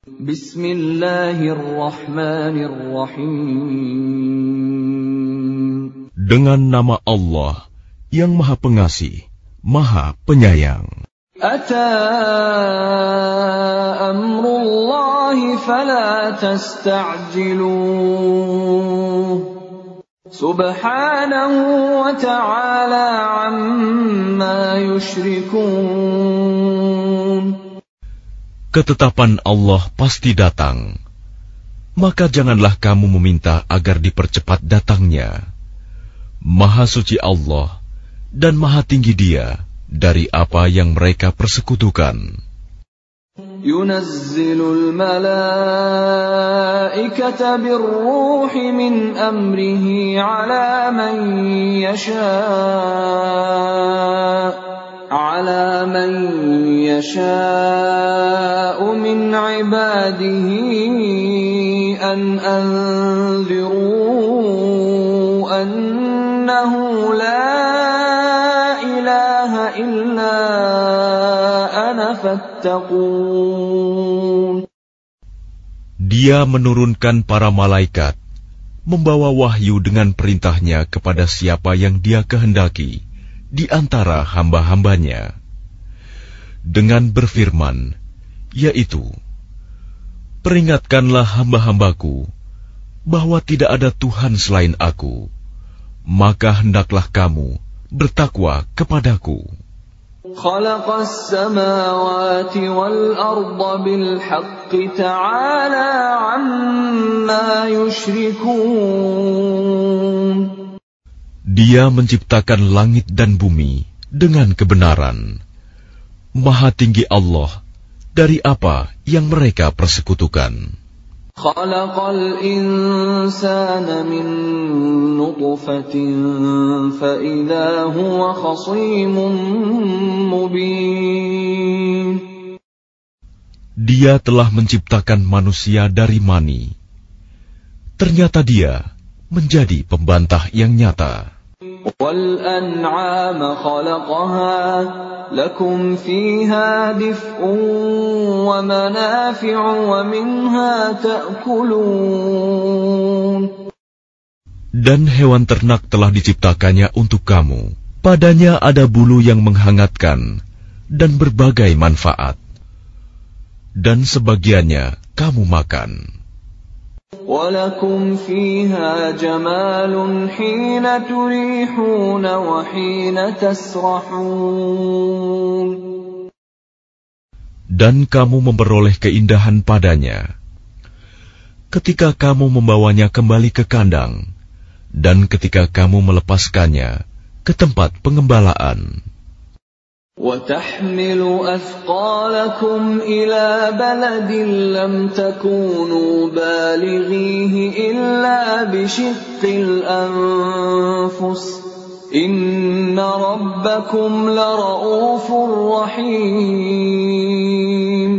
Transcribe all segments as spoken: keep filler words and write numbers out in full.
Bismillahirrahmanirrahim. Dengan nama Allah yang Maha Pengasih, Maha Penyayang. Ata amrullahi fala tasta'jiluh. Subhanahu wa ta'ala amma yushrikun. Ketetapan Allah pasti datang, maka janganlah kamu meminta agar dipercepat datangnya. Maha suci Allah dan maha tinggi Dia dari apa yang mereka persekutukan. Yunazzilul malaikata birruhi min amrihi ala man yasha' ala man yasha'u min ibadihi an anziru annahu la ilaha illa ana fattaqun. Dia menurunkan para malaikat, membawa wahyu dengan perintahnya kepada siapa yang Dia kehendaki di antara hamba-hambanya, dengan berfirman, yaitu, peringatkanlah hamba-hambaku bahwa tidak ada Tuhan selain Aku, maka hendaklah kamu bertakwa kepadaku. Khalaqas samawati wal arda bil haqqi ta'ala amma yushrikun. Dia menciptakan langit dan bumi dengan kebenaran. Maha tinggi Allah dari apa yang mereka persekutukan. Khalaqal insana min nutfatin fa idza huwa khasimun mubin. Dia telah menciptakan manusia dari mani. Ternyata dia menjadi pembantah yang nyata. Wal an'ama khalaqaha lakum fiha dif'un wa manafi'u wa minha ta'kulun. Dan hewan ternak telah diciptakannya untuk kamu. Padanya ada bulu yang menghangatkan dan berbagai manfaat. Dan sebagiannya kamu makan. وَلَكُمْ فِيهَا جَمَالٌ حِينَ تُرِيحُونَ وَحِينَ تَسْرَحُونَ. Dan kamu memperoleh keindahan padanya ketika kamu membawanya kembali ke kandang dan ketika kamu melepaskannya ke tempat pengembalaan. وَتَحْمِلُ أَثْقَالَكُمْ إِلَى بَلَدٍ لَّمْ تَكُونُوا بَالِغِيهِ إِلَّا بِشِقِّ الْأَنفُسِ إِنَّ رَبَّكُمْ لَرَءُوفٌ رَّحِيمٌ.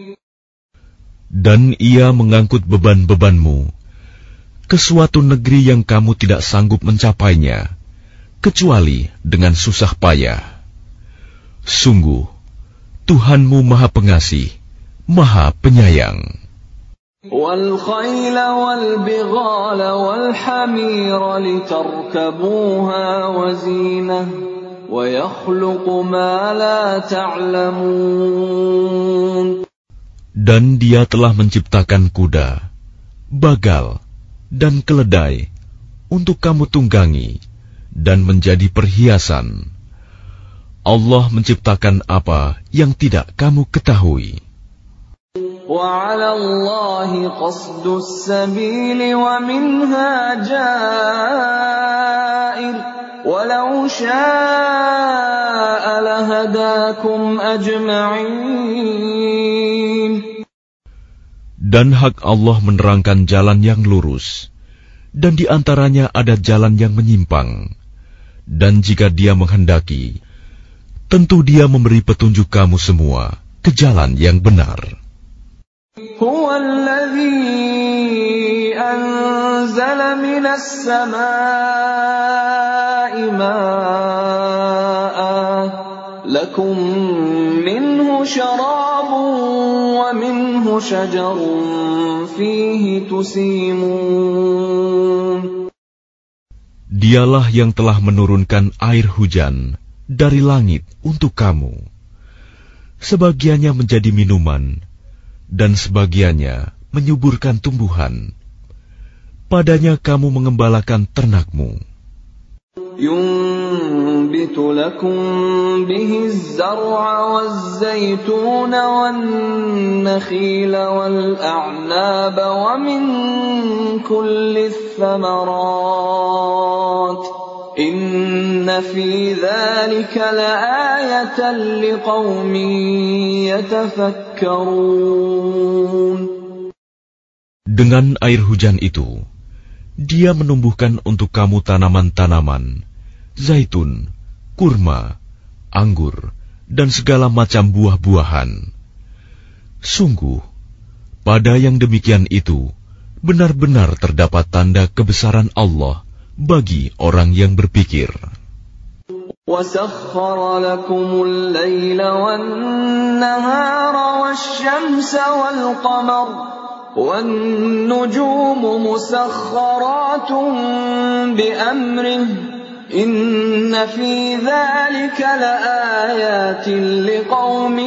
Dan ia mengangkut beban-bebanmu ke suatu negeri yang kamu tidak sanggup mencapainya, kecuali dengan susah payah. Sungguh, Tuhanmu Maha Pengasih, Maha Penyayang. وَالْخَيْلَ وَالْبِغَالَ وَالْحَمِيرَ لِتَرْكَبُوهَا وَزِينَةً وَيَخْلُقُ مَا لَا تَعْلَمُونَ. Dan Dia telah menciptakan kuda, bagal, dan keledai untuk kamu tunggangi dan menjadi perhiasan. Allah menciptakan apa yang tidak kamu ketahui. وَعَلَى اللَّهِ قَصْدُ السَّبِيلِ وَمِنْهَا جَائِرٌ وَلَوْ شَاءَ لَهَدَاكُمْ أَجْمَعِينَ. Dan hak Allah menerangkan jalan yang lurus, dan di antaranya ada jalan yang menyimpang. Dan jika Dia menghendaki, tentu Dia memberi petunjuk kamu semua ke jalan yang benar. هو الذي أنزل من السماء ماء لكم منه شراب ومنه شجر فيه تسيمون. Dialah yang telah menurunkan air hujan dari langit untuk kamu. Sebagiannya menjadi minuman, dan sebagiannya menyuburkan tumbuhan. Padanya kamu mengembalakan ternakmu. ينبت لكم به الزرع والزيتون والنخيل والأعناب ومن كل الثمرات إن في ذلك لآية لقوم يتفكرون. Dengan air hujan itu, Dia menumbuhkan untuk kamu tanaman-tanaman, zaitun, kurma, anggur, dan segala macam buah-buahan. Sungguh, pada yang demikian itu, benar-benar terdapat tanda kebesaran Allah bagi orang yang berpikir. وَسَخَّرَ لَكُمُ اللَّيْلَ وَالنَّهَارَ وَالشَّمْسَ وَالْقَمَرَ وَالنُّجُومُ مُسَخَّرَاتٌ بِأَمْرِهِ إِنَّ فِي ذَلِكَ لَآيَاتٍ لِقَوْمٍ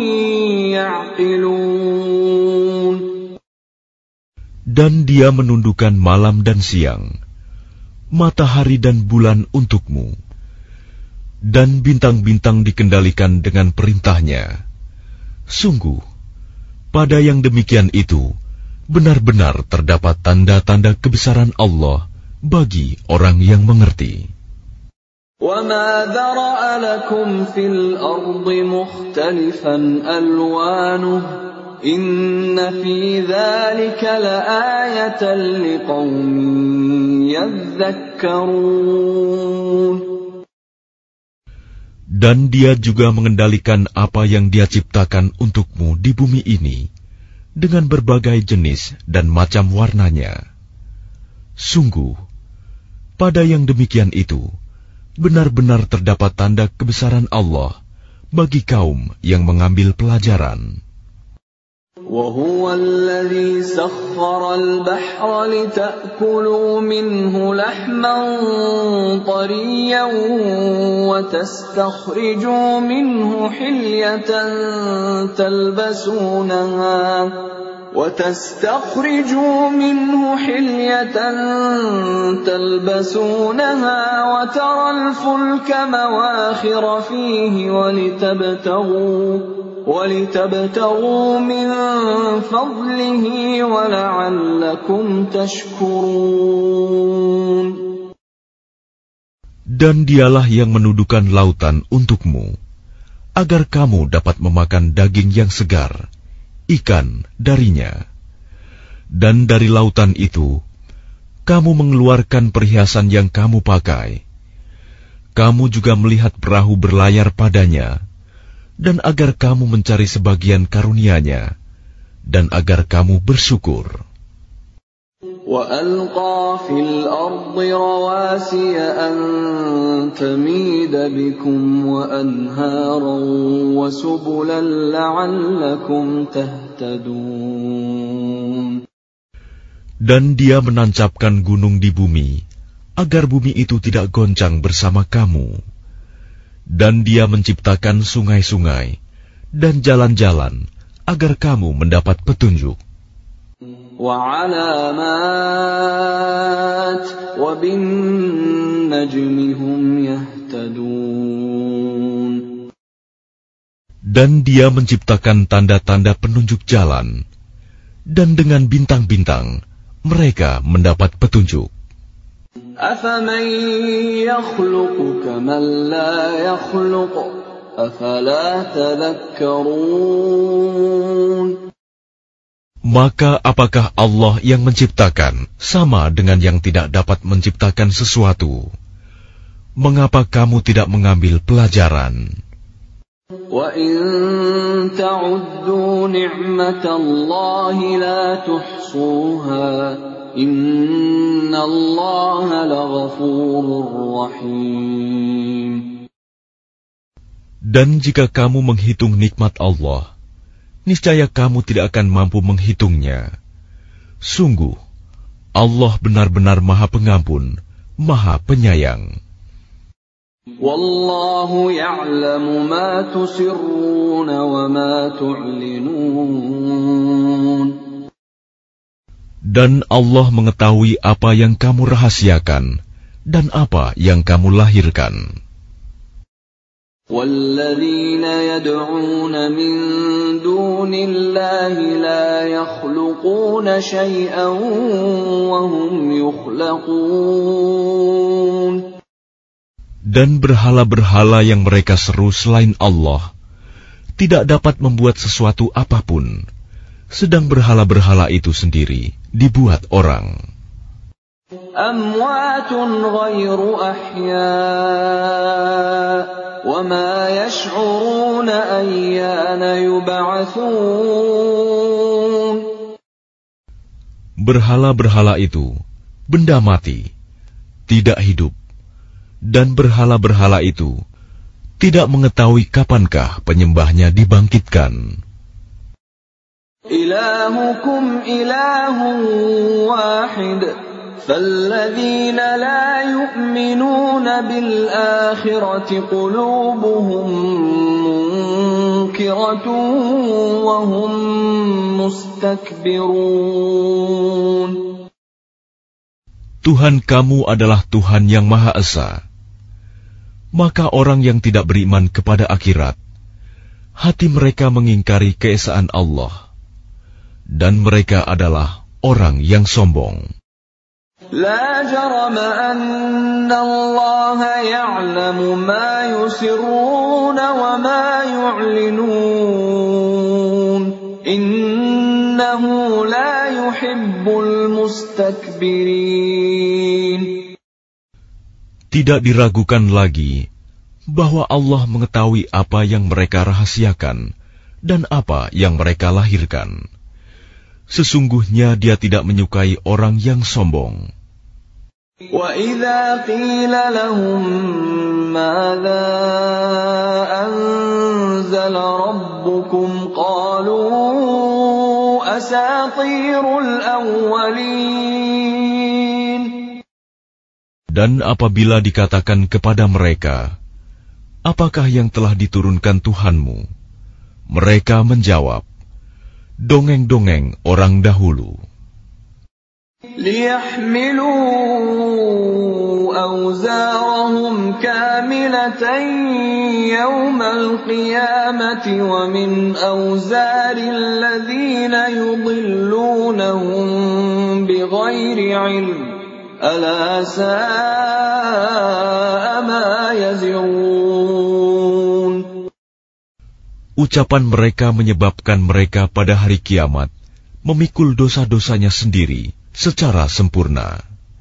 يَعْقِلُونَ. Dan Dia menundukkan malam dan siang, matahari dan bulan untukmu, dan bintang-bintang dikendalikan dengan perintahnya. Sungguh, pada yang demikian itu, benar-benar terdapat tanda-tanda kebesaran Allah bagi orang yang mengerti. وَمَا ذَرَأَ لَكُمْ فِي الْأَرْضِ مُخْتَلِفًا أَلْوَانُهُ إِنَّ فِي ذَلِكَ لَآيَةً لِقَوْمٍ يَذَّكَّرُونَ. Dan Dia juga mengendalikan apa yang Dia ciptakan untukmu di bumi ini dengan berbagai jenis dan macam warnanya. Sungguh, pada yang demikian itu, benar-benar terdapat tanda kebesaran Allah bagi kaum yang mengambil pelajaran. وَهُوَ الَّذِي سَخَّرَ الْبَحْرَ لِتَأْكُلُوا مِنْهُ لَحْمًا طَرِيًّا وَتَسْتَخْرِجُوا مِنْهُ حِلْيَةً تَلْبَسُونَهَا وَتَسْتَخْرِجُوا مِنْهُ حِلْيَةً تَلْبَسُونَهَا وَتَرَى الْفُلْكَ مَوَاخِرَ فِيهِ وَلِتَبْتَغُوا وَلِتَبْتَغُوا مِنْ فَضْلِهِ وَلَعَلَّكُمْ تَشْكُرُونَ. Dan Dialah yang menundukkan lautan untukmu, agar kamu dapat memakan daging yang segar, ikan darinya. Dan dari lautan itu, kamu mengeluarkan perhiasan yang kamu pakai. Kamu juga melihat perahu berlayar padanya, dan agar kamu mencari sebagian karunia-Nya, dan agar kamu bersyukur. وَأَلْقَى فِي الْأَرْضِ رَوَاسِيَ أَن تَمِيدَ بِكُمْ وَأَنْهَارًا وَسُبُلًا لَعَلَّكُمْ تَهْتَدُونَ. Dan Dia menancapkan gunung di bumi, agar bumi itu tidak goncang bersama kamu. Dan Dia menciptakan sungai-sungai dan jalan-jalan agar kamu mendapat petunjuk. وَعَلَامَاتٍ وَبِالنَّجْمِ هُمْ يَهْتَدُونَ. Dan Dia menciptakan tanda-tanda penunjuk jalan, dan dengan bintang-bintang mereka mendapat petunjuk. أَفَمَن يَخْلُقُ كَمَن لَّا يَخْلُقُ أَفَلَا تَذَكَّرُونَ. Maka apakah Allah yang menciptakan sama dengan yang tidak dapat menciptakan sesuatu? Mengapa kamu tidak mengambil pelajaran? وَإِن تَعُدُّوا نِعْمَةَ اللَّهِ لَا تُحْصُوهَا إِنَّ اللَّهَ لَغَفُورٌ رَّحِيمٌ. Dan jika kamu menghitung nikmat Allah, niscaya kamu tidak akan mampu menghitungnya. Sungguh, Allah benar-benar Maha Pengampun, Maha Penyayang. Wallahu ya'lamu ma tusirruna wa ma tu'linun. Dan Allah mengetahui apa yang kamu rahasiakan dan apa yang kamu lahirkan. وَالَّذِينَ يَدْعُونَ مِن دُونِ اللَّهِ لَا يَخْلُقُونَ شَيْئًا وَهُمْ يُخْلَقُونَ. Dan berhala-berhala yang mereka seru selain Allah tidak dapat membuat sesuatu apapun, sedang berhala-berhala itu sendiri dibuat orang. أَمْوَاتٌ غَيْرُ أَحْيَاءٍ وَمَا يَشْعُرُونَ أَيَّانَ يُبْعَثُونَ. Berhala-berhala itu benda mati, tidak hidup, dan berhala-berhala itu tidak mengetahui kapankah penyembahnya dibangkitkan. إِلَٰهُكُمْ إِلَٰهٌ وَاحِدٌ فَالَّذِينَ لَا يُؤْمِنُونَ بِالْآخِرَةِ قُلُوبُهُم مُّنكِرَةٌ وَهُم مُّسْتَكْبِرُونَ. Tuhan kamu adalah Tuhan yang Maha Esa. Maka orang yang tidak beriman kepada akhirat, hati mereka mengingkari keesaan Allah, dan mereka adalah orang yang sombong. لا جرم أن الله يعلم ما يسرون وما يعلنون إنه لا يحب المستكبرين. Tidak diragukan lagi bahwa Allah mengetahui apa yang mereka rahasiakan dan apa yang mereka lahirkan. Sesungguhnya Dia tidak menyukai orang yang sombong. وَإِذَا قِيلَ لَهُم مَّاذَا أَنزَلَ رَبُّكُمْ قَالُوا أَسَاطِيرُ الْأَوَّلِينَ. Dan apabila dikatakan kepada mereka, apakah yang telah diturunkan Tuhanmu? Mereka menjawab, dongeng-dongeng orang dahulu. لِيَحْمِلُوا أَوْزَارَهُمْ كَامِلَةً يَوْمَ الْقِيَامَةِ وَمِنْ أَوْزَارِ الَّذِينَ يُضِلُّونَهُم بِغَيْرِ عِلْمٍ أَلَا سَاءَ مَا يَزِرُونَ. Ucapan mereka menyebabkan mereka pada hari kiamat memikul dosa-dosanya sendiri secara sempurna.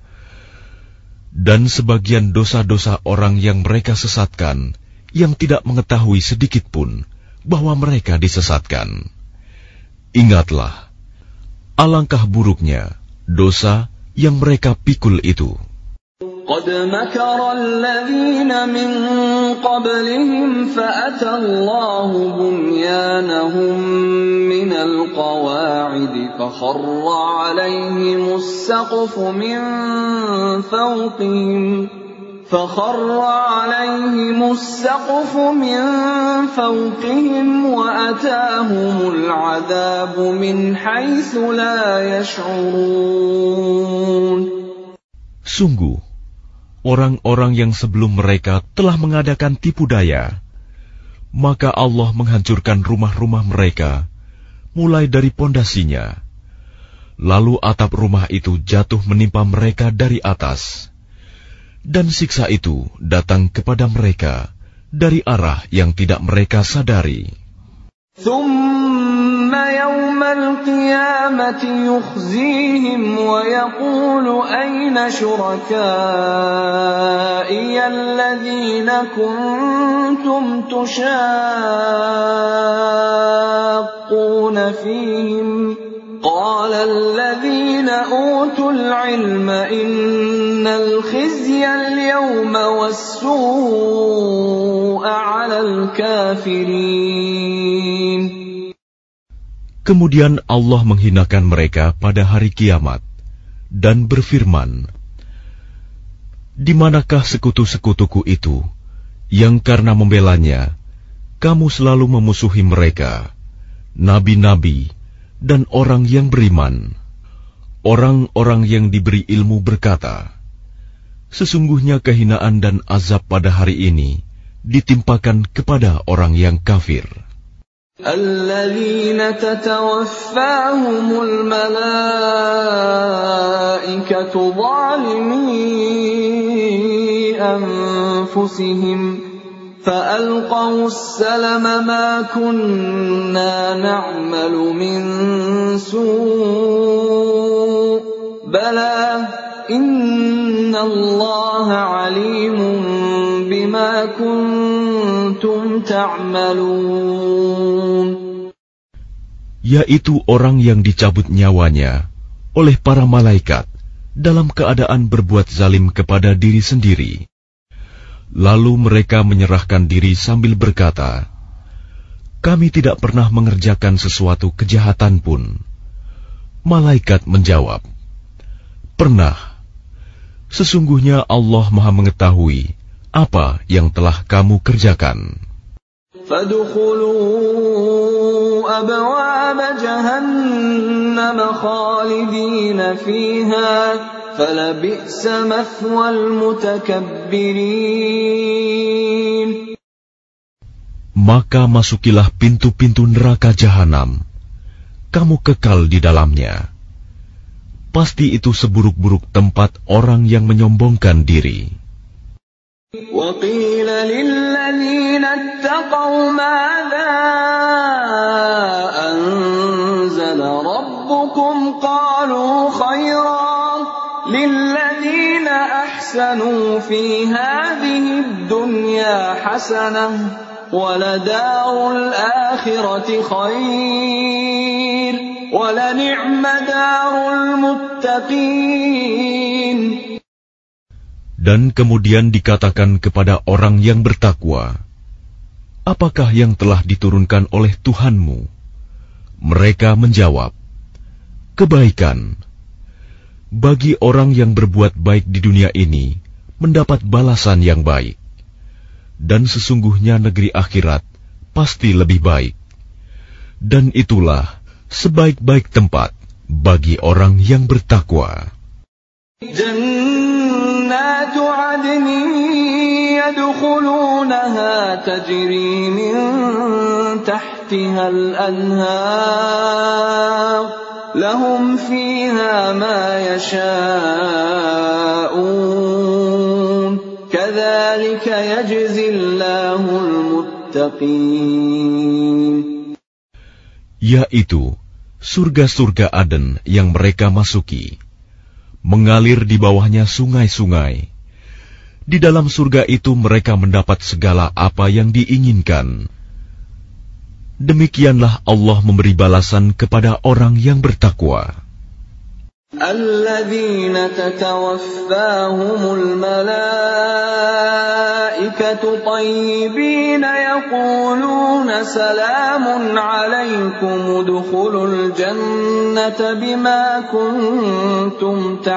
Dan sebagian dosa-dosa orang yang mereka sesatkan, yang tidak mengetahui sedikit pun bahwa mereka disesatkan. Ingatlah, alangkah buruknya dosa yang mereka pikul itu. قَدْ مَكَرَ الَّذِينَ مِن قَبْلِهِمْ فَأَتَى اللَّهُ بُنْيَانَهُم مِّنَ الْقَوَاعِدِ فَخَرَّ عَلَيْهِمُ السَّقْفُ مِن فَوْقِهِمْ فَخَرَّ عَلَيْهِمُ السَّقْفُ مِن فَوْقِهِمْ وَأَتَاهُمُ الْعَذَابُ مِنْ حَيْثُ لَا يَشْعُرُونَ. Sungguh, orang-orang yang sebelum mereka telah mengadakan tipu daya, maka Allah menghancurkan rumah-rumah mereka, mulai dari pondasinya. Lalu atap rumah itu jatuh menimpa mereka dari atas, dan siksa itu datang kepada mereka dari arah yang tidak mereka sadari. ثُمَّ يَوْمَ الْقِيَامَةِ يُخْزِيهِمْ وَيَقُولُ أَيْنَ شُرَكَائِيَ الَّذِينَ كُنتُمْ تُشَاقُّونَ فِيهِمْ قَالَ الَّذِينَ أُوتُوا الْعِلْمَ إِنَّ الْخِزْيَ الْيَوْمَ وَالسُّوءَ عَلَى الْكَافِرِينَ. Kemudian Allah menghinakan mereka pada hari kiamat dan berfirman, "Di manakah sekutu-sekutuku itu yang karena membelanya kamu selalu memusuhi mereka, nabi-nabi dan orang yang beriman?" Orang-orang yang diberi ilmu berkata, "Sesungguhnya kehinaan dan azab pada hari ini ditimpakan kepada orang yang kafir." الذين تتوفاهم الملائكة ظالمي أنفسهم فألقوا السلم ما كنا نعمل من سوء بلى إن الله عليم بما كنتم تعملون. Yaitu orang yang dicabut nyawanya oleh para malaikat dalam keadaan berbuat zalim kepada diri sendiri. Lalu mereka menyerahkan diri sambil berkata, "Kami tidak pernah mengerjakan sesuatu kejahatan pun." Malaikat menjawab, "Pernah. Sesungguhnya Allah Maha mengetahui apa yang telah kamu kerjakan." فَادْخُلُوا أَبْوَابَ جَهَنَّمَ خَالِدِينَ فِيهَا فَلَبِئْسَ مَثْوَى الْمُتَكَبِّرِينَ. Maka masukilah pintu-pintu neraka jahanam, kamu kekal di dalamnya. Pasti itu seburuk-buruk tempat orang yang menyombongkan diri. وَقِيلَ لِلَّذِينَ اتَّقَوْا مَاذَا أَنزَلَ رَبُّكُمْ قَالُوا خَيْرًا لِلَّذِينَ أَحْسَنُوا فِي هَذِهِ الدُّنْيَا حَسَنَةٌ وَلَدَارُ الْآخِرَةِ خَيْرٌ وَلَنِعْمَ دَارُ الْمُتَّقِينَ. Dan kemudian dikatakan kepada orang yang bertakwa, "Apakah yang telah diturunkan oleh Tuhanmu?" Mereka menjawab, "Kebaikan." Bagi orang yang berbuat baik di dunia ini mendapat balasan yang baik, dan sesungguhnya negeri akhirat pasti lebih baik. Dan itulah sebaik-baik tempat bagi orang yang bertakwa. جنات عدن يدخلونها تجري من تحتها الأنهار لهم فيها ما يشاءون كذلك يجزي الله المتقين. Yaitu surga-surga Aden yang mereka masuki. Mengalir di bawahnya sungai-sungai. Di dalam surga itu mereka mendapat segala apa yang diinginkan. Demikianlah Allah memberi balasan kepada orang yang bertakwa. الذين تتوفاهم الملائكة طيبين يقولون سلام عليكم ادخلوا الجنة بما كنتم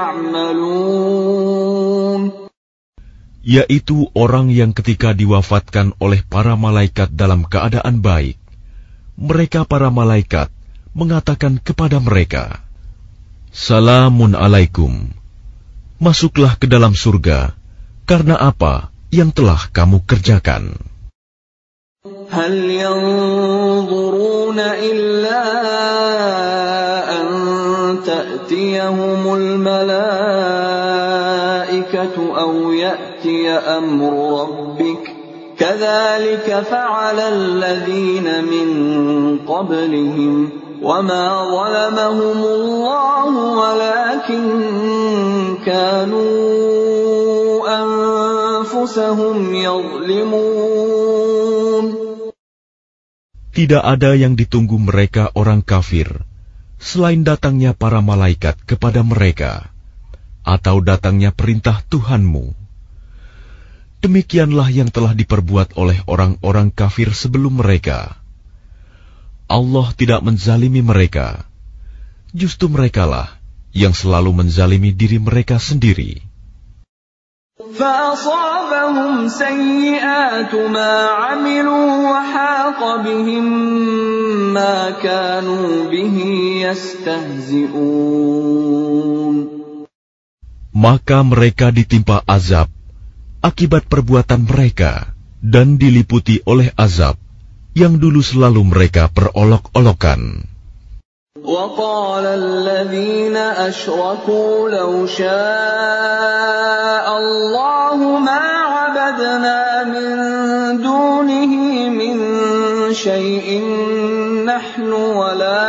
تعملون. Yaitu orang yang ketika diwafatkan oleh para malaikat dalam keadaan baik, mereka para malaikat mengatakan kepada mereka, "Salamun alaikum, masuklah ke dalam surga, karena apa yang telah kamu kerjakan." هل ينظرون إلا أن تأتيهم الملائكة أو يأتي أمر ربك كذلك فعل الذين من قبلهم وما ظلمهم الله ولكن كانوا أنفسهم يظلمون. Tidak ada yang ditunggu mereka orang kafir selain datangnya para malaikat kepada mereka atau datangnya perintah Tuhanmu. Demikianlah yang telah diperbuat oleh orang-orang kafir sebelum mereka. Allah tidak menzalimi mereka. Justru merekalah yang selalu menzalimi diri mereka sendiri. فَأَصَابَهُمْ سَيِّئَاتُ مَا عَمِلُوا وَحَاقَ بِهِم مَّا كَانُوا بِهِ يَسْتَهْزِئُونَ. Maka mereka ditimpa azab akibat perbuatan mereka dan diliputi oleh azab yang dulu selalu mereka perolok-olokan. وَقَالَ الَّذِينَ أَشْرَكُوا لَوْ شَاءَ اللَّهُ مَا عَبَدْنَا مِن دُونِهِ مِن شَيْءٍ نَّحْنُ وَلَا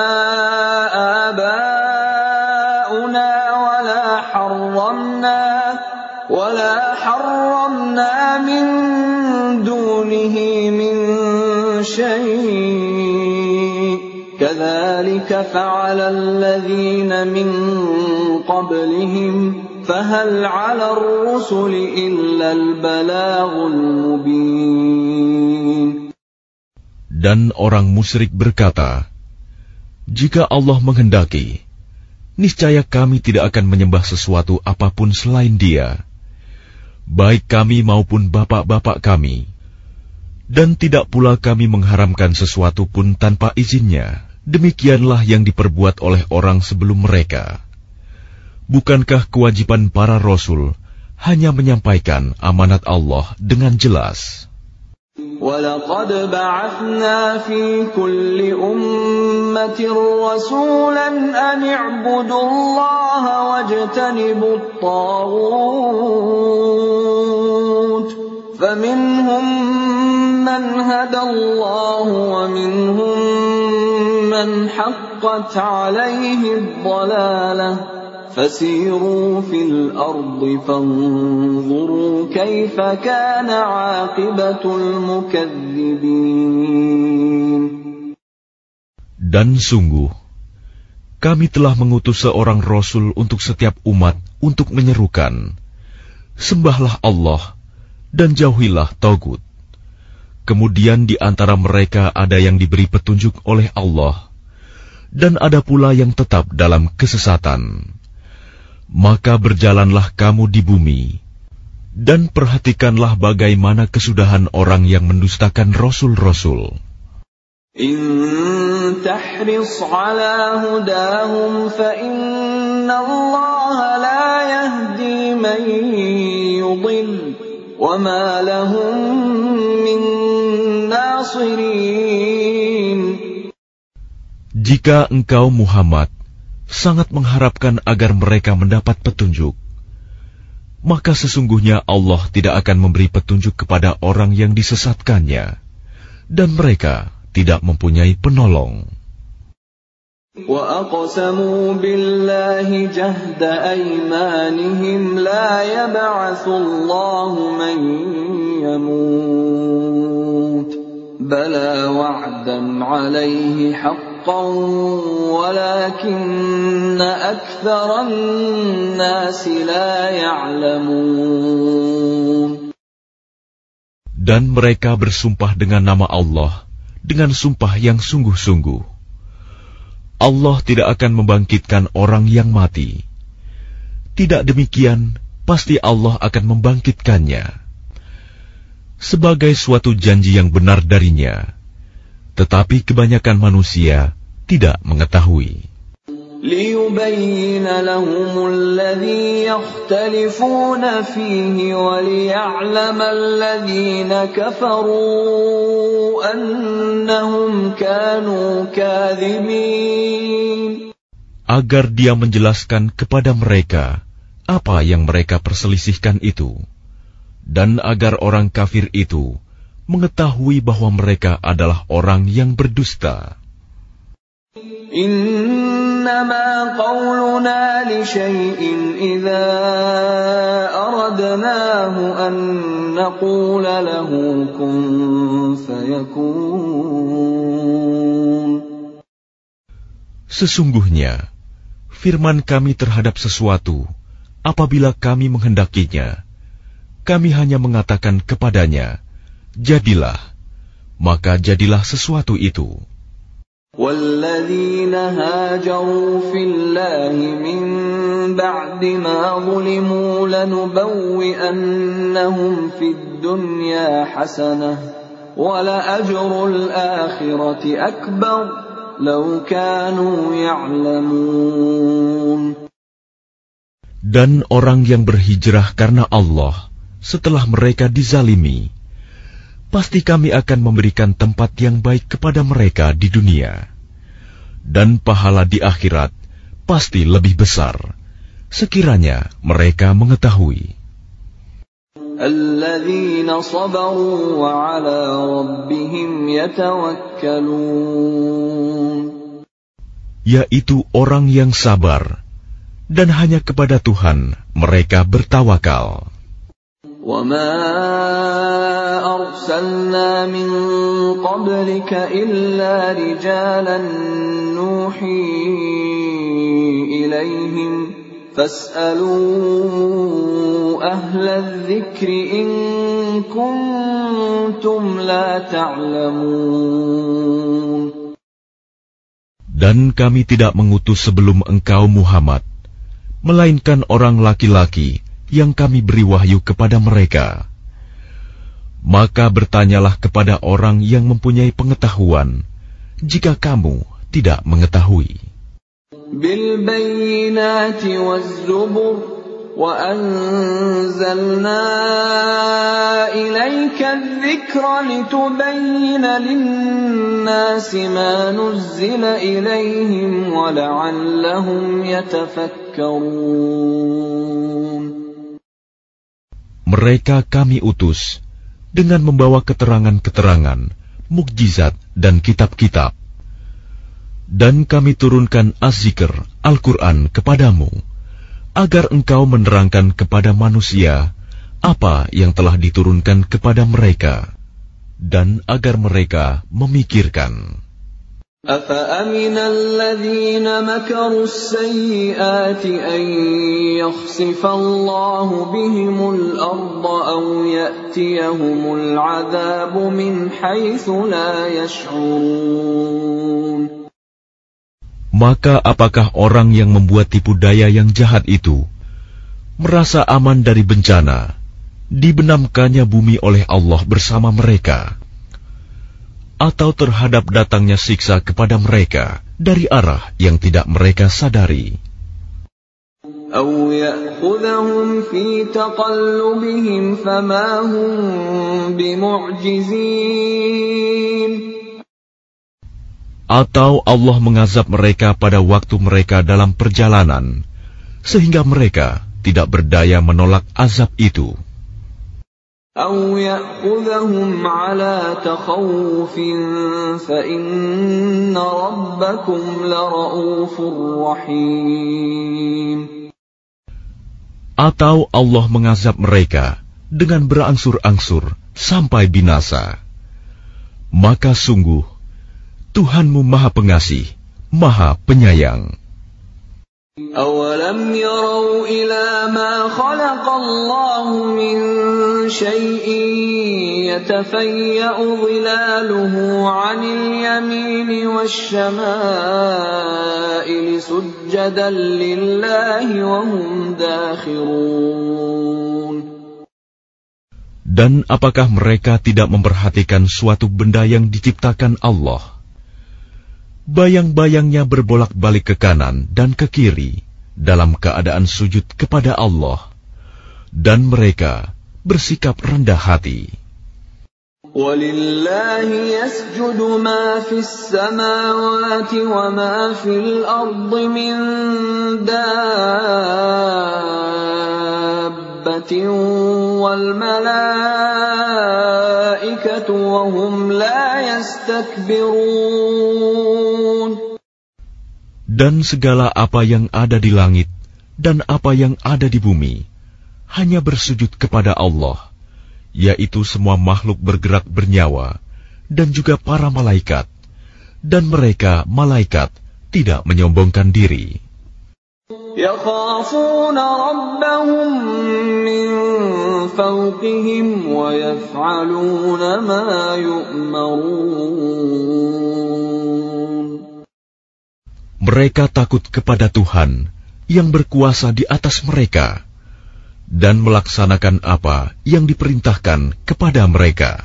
آبَاؤُنَا وَلَا حَرَّمْنَا وَلَا حَرَّمْنَا مِن دُونِهِ مِن شَيْءٍ كَذَلِكَ فَعَلَ الَّذِينَ مِن قَبْلِهِمْ فَهَلْ عَلَى الرُّسُلِ إِلَّا الْبَلَاغُ الْمُبِينُ. Dan orang musyrik berkata, jika Allah menghendaki, niscaya kami tidak akan menyembah sesuatu apapun selain Dia, baik kami maupun bapak-bapak kami, dan tidak pula kami mengharamkan sesuatu pun tanpa izinnya. Demikianlah yang diperbuat oleh orang sebelum mereka. Bukankah kewajiban para rasul hanya menyampaikan amanat Allah dengan jelas? وَلَقَدْ بَعَثْنَا فِي كُلِّ أُمَّةٍ رَّسُولًا أَنِ اعْبُدُوا اللَّهَ وَاجْتَنِبُوا الطَّاغُوتَ فَمِنْهُم مَّنْ هَدَى اللَّهُ وَمِنْهُم مَّنْ حَقَّتْ عَلَيْهِ الضَّلَالَةُ فَسِيرُوا فِي الْأَرْضِ فَانظُرُوا كَيْفَ كَانَ عَاقِبَةُ الْمُكَذِّبِينَ. Dan sungguh, kami telah mengutus seorang Rasul untuk setiap umat untuk menyerukan, sembahlah Allah dan jauhilah Tagut. Kemudian di antara mereka ada yang diberi petunjuk oleh Allah, dan ada pula yang tetap dalam kesesatan. Maka berjalanlah kamu di bumi, dan perhatikanlah bagaimana kesudahan orang yang mendustakan Rasul-Rasul. In tahris ala hudahum fa inna Allah la yahdi man yudil wa ma lahum min nasirin. Jika engkau Muhammad sangat mengharapkan agar mereka mendapat petunjuk, maka sesungguhnya Allah tidak akan memberi petunjuk kepada orang yang disesatkannya, dan mereka tidak mempunyai penolong. وَأَقْسَمُوا بِاللَّهِ جَهْدَ أَيْمَانِهِمْ لَا يَبْعَثُ اللَّهُ مَن يَمُوتُ بَلَى وَعْدًا عَلَيْهِ حَقًّا وَلَكِنَّ أَكْثَرَ النَّاسِ لَا يَعْلَمُونَ. Dan mereka bersumpah dengan nama Allah dengan sumpah yang sungguh-sungguh. Allah tidak akan membangkitkan orang yang mati. Tidak demikian, pasti Allah akan membangkitkannya sebagai suatu janji yang benar darinya. Tetapi kebanyakan manusia tidak mengetahui. لِيُبَيِّنَ لَهُمُ الَّذِي يَخْتَلِفُونَ فِيهِ وَلِيَعْلَمَ الَّذِينَ كَفَرُوا أَنَّهُمْ كَانُوا كَاذِبِينَ. Agar Dia menjelaskan kepada mereka apa yang mereka perselisihkan itu, dan agar orang kafir itu mengetahui bahwa mereka adalah orang yang berdusta. إنما قولنا لشيء إذا أردناه أن نقول له كن فيكون. Sesungguhnya, firman kami terhadap sesuatu, apabila kami menghendakinya, kami hanya mengatakan kepadanya, jadilah, maka jadilah sesuatu itu. وَالَّذِينَ هَاجَرُوا فِي اللَّهِ مِن بَعْدِ مَا ظُلِمُوا لَنُبَوِّئَنَّهُمْ فِي الدُّنْيَا حَسَنَةً وَلَأَجْرُ الْآخِرَةِ أَكْبَرُ لَوْ كَانُوا يَعْلَمُونَ. Dan orang yang berhijrah karena Allah setelah mereka dizalimi, pasti kami akan memberikan tempat yang baik kepada mereka di dunia, dan pahala di akhirat pasti lebih besar, sekiranya mereka mengetahui. Alladzina sabaru wa ala rabbihim yatawakkalun. Yaitu orang yang sabar, dan hanya kepada Tuhan mereka bertawakal. وَمَا أَرْسَلْنَا مِن قَبْلِكَ إِلَّا رِجَالًا نُوحِي إِلَيْهِمْ فَاسْأَلُوا أَهْلَ الذِّكْرِ إِن كُنتُمْ لَا تَعْلَمُونَ. Dan kami tidak mengutus sebelum engkau Muhammad, melainkan orang laki-laki yang kami beri wahyu kepada mereka. Maka bertanyalah kepada orang yang mempunyai pengetahuan, jika kamu tidak mengetahui. Bil bayyinati waz zubur wa anzalna ilayka adh-dhikra litubayyina lin-nasi ma nuzzila ilayhim wa la'allahum yatafakkarun. Mereka kami utus dengan membawa keterangan-keterangan, mukjizat dan kitab-kitab. Dan kami turunkan Az-Zikr, Al-Quran kepadamu, agar engkau menerangkan kepada manusia apa yang telah diturunkan kepada mereka, dan agar mereka memikirkan. أَفَأَمِنَ الَّذِينَ مَكَرُوا السَّيِّئَاتِ أَن يَخْسِفَ اللَّهُ بِهِمُ الْأَرْضَ أَوْ يَأْتِيَهُمُ الْعَذَابُ مِنْ حَيْثُ لَا يَشْعُرُونَ. Maka apakah orang yang membuat tipu daya yang jahat itu merasa aman dari bencana, dibenamkannya bumi oleh Allah bersama mereka, atau terhadap datangnya siksa kepada mereka dari arah yang tidak mereka sadari? أَوْ يَأْخُذَهُمْ فِي تَقَلُّبِهِمْ فَمَا هُمْ بِمُعْجِزِينَ. Atau Allah mengazab mereka pada waktu mereka dalam perjalanan, sehingga mereka tidak berdaya menolak azab itu. أَوْ يَأْخُذَهُمْ عَلَى تَخَوُّفٍ فَإِنَّ رَبَّكُمْ لَرَءُوفٌ رَحِيمٌ. Atau Allah mengazab mereka dengan berangsur-angsur sampai binasa. Maka sungguh Tuhanmu Maha Pengasih, Maha Penyayang. أَوَلَمْ يَرَوْا إِلَى مَا خَلَقَ اللَّهُ مِنْ شَيْءٍ يَتَفَيَّأُ ظِلَالُهُ عَنِ الْيَمِينِ وَالشَّمَائِلِ سُجَّدًا لِلَّهِ وَهُمْ دَاخِرُونَ. Dan apakah mereka tidak memperhatikan suatu benda yang diciptakan Allah? Bayang-bayangnya berbolak-balik ke kanan dan ke kiri dalam keadaan sujud kepada Allah, dan mereka bersikap rendah hati. وَلِلَّهِ يَسْجُدُ مَا فِي السَّمَاوَاتِ وَمَا فِي الْأَرْضِ مِن دَابَّةٍ وَالْمَلَائِكَةُ وَهُمْ لَا يَسْتَكْبِرُونَ. Dan segala apa yang ada di langit dan apa yang ada di bumi hanya bersujud kepada Allah, yaitu semua makhluk bergerak bernyawa dan juga para malaikat, dan mereka malaikat tidak menyombongkan diri. يَخَافُونَ رَبَّهُم مِّن فَوْقِهِمْ وَيَفْعَلُونَ مَا يُؤْمَرُونَ. Mereka takut kepada Tuhan yang berkuasa di atas mereka dan melaksanakan apa yang diperintahkan kepada mereka.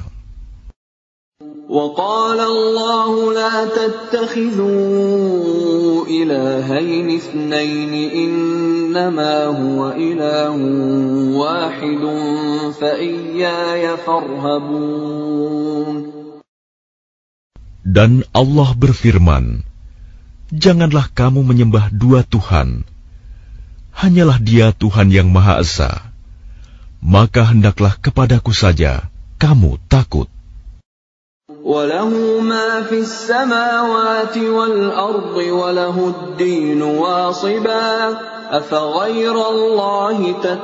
وَقَالَ اللَّهُ لَا تَتَّخِذُوا إِلَٰهَيْنِ اثْنَيْنِ إِنَّمَا هُوَ إِلَٰهٌ وَاحِدٌ فَإِيَّايَ فَارْهَبُونِ. Dan Allah berfirman, janganlah kamu menyembah dua Tuhan, hanyalah Dia Tuhan yang Maha Esa, maka hendaklah kepadaku saja kamu takut. وَلَهُ مَا فِي السَّمَاوَاتِ وَالْأَرْضِ وَلَهُ الدِّينُ وَاصِبًا أَفَغَيْرَ اللَّهِ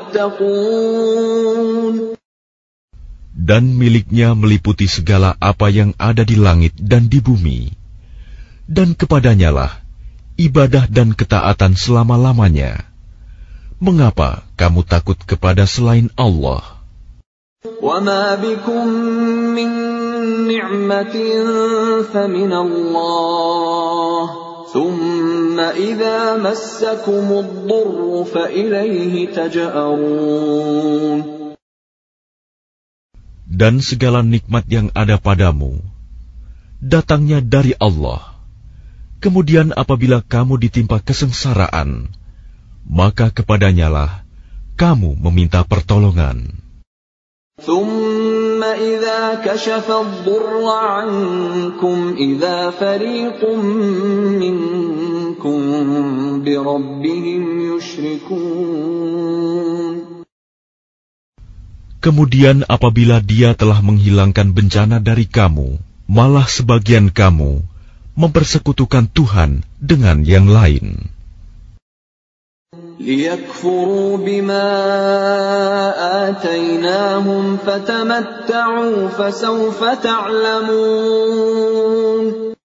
تَتَّقُونَ. Dan miliknya meliputi segala apa yang ada di langit dan di bumi, dan kepadanyalah ibadah dan ketaatan selama-lamanya. Mengapa kamu takut kepada selain Allah? وَمَا بِكُم مِّن نِّعْمَةٍ فَمِنَ اللَّهِ ثُمَّ إِذَا مَسَّكُمُ الضُّرُّ فَإِلَيْهِ تَجْأَرُونَ. Dan segala nikmat yang ada padamu datangnya dari Allah. Kemudian apabila kamu ditimpa kesengsaraan, maka kepadanyalah kamu meminta pertolongan. ثُمَّ إِذَا كَشَفَ الضُّرَّ عَنكُمْ إِذَا فَرِيقٌ مِّنكُم بِرَبِّهِمْ يُشْرِكُونَ. Kemudian apabila Dia telah menghilangkan bencana dari kamu, malah sebagian kamu mempersekutukan Tuhan dengan yang lain. لِيَكْفُرُوا بِمَا آتَيْنَاهُمْ فَتَمَتَّعُوا فَسَوْفَ تَعْلَمُونَ.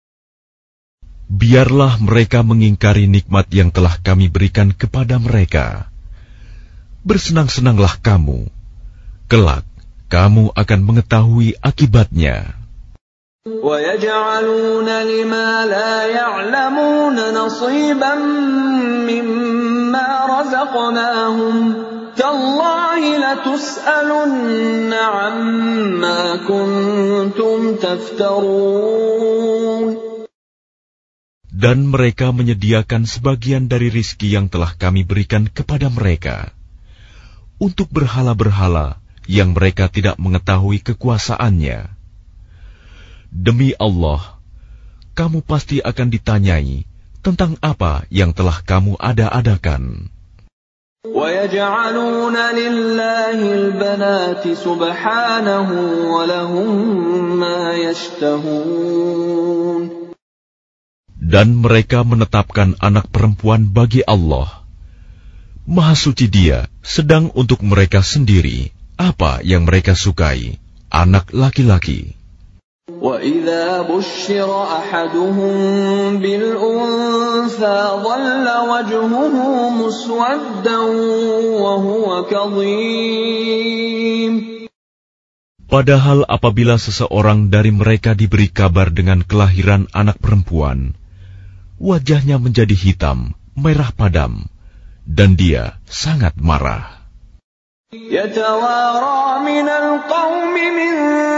Biarlah mereka mengingkari nikmat yang telah kami berikan kepada mereka. Bersenang-senanglah kamu, kelak kamu akan mengetahui akibatnya. وَيَجْعَلُونَ لِمَا لَا يَعْلَمُونَ نَصِيبًا مِّمَّا رَزَقْنَاهُمْ تَاللَّهِ لَتُسْأَلُنَّ عَمَّا كُنتُمْ تَفْتَرُونَ. Dan mereka menyediakan sebagian dari rizki yang telah kami berikan kepada mereka untuk berhala-berhala yang mereka tidak mengetahui kekuasaannya. Demi Allah, kamu pasti akan ditanyai tentang apa yang telah kamu ada-adakan. وَيَجْعَلُونَ لِلَّهِ الْبَنَاتِ سُبْحَانَهُ وَلَهُم مَّا يَشْتَهُونَ. Dan mereka menetapkan anak perempuan bagi Allah. Maha suci Dia, sedang untuk mereka sendiri apa yang mereka sukai, anak laki-laki. وَإِذَا بُشِّرَ أَحَدُهُم بِالْأُنثَىٰ ظَلَّ وَجْهُهُ مُسْوَدًّا وَهُوَ كَظِيمٌ. Padahal apabila seseorang dari mereka diberi kabar dengan kelahiran anak perempuan, wajahnya menjadi hitam, merah padam, dan dia sangat marah. يَتَوَارَىٰ مِنَ الْقَوْمِ مِن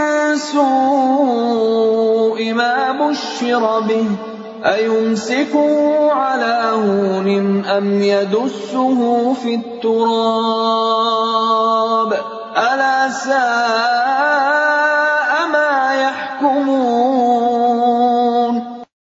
سُوءِ مَا بُشِّرَ بِهِ أَيُمْسِكُهُ عَلَىٰ هُونٍ أَمْ يَدُسُّهُ فِي التُّرَابِ أَلَا سَاءَ مَا يَحْكُمُونَ.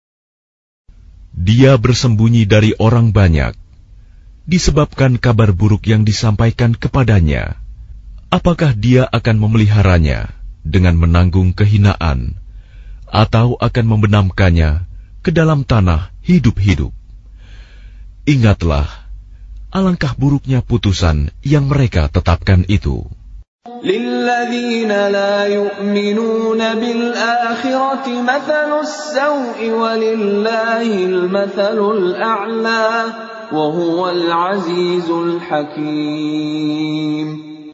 Dia bersembunyi dari orang banyak disebabkan kabar buruk yang disampaikan kepadanya. Apakah dia akan memeliharanya dengan menanggung kehinaan, atau akan membenamkannya ke dalam tanah hidup-hidup? Ingatlah, alangkah buruknya putusan yang mereka tetapkan itu. لِلَّذِينَ لَا يُؤْمِنُونَ بِالْآخِرَةِ مَثَلُ السَّوْءِ وَلِلَّهِ الْمَثَلُ الْأَعْلَى وَهُوَ الْعَزِيزُ الْحَكِيمُ.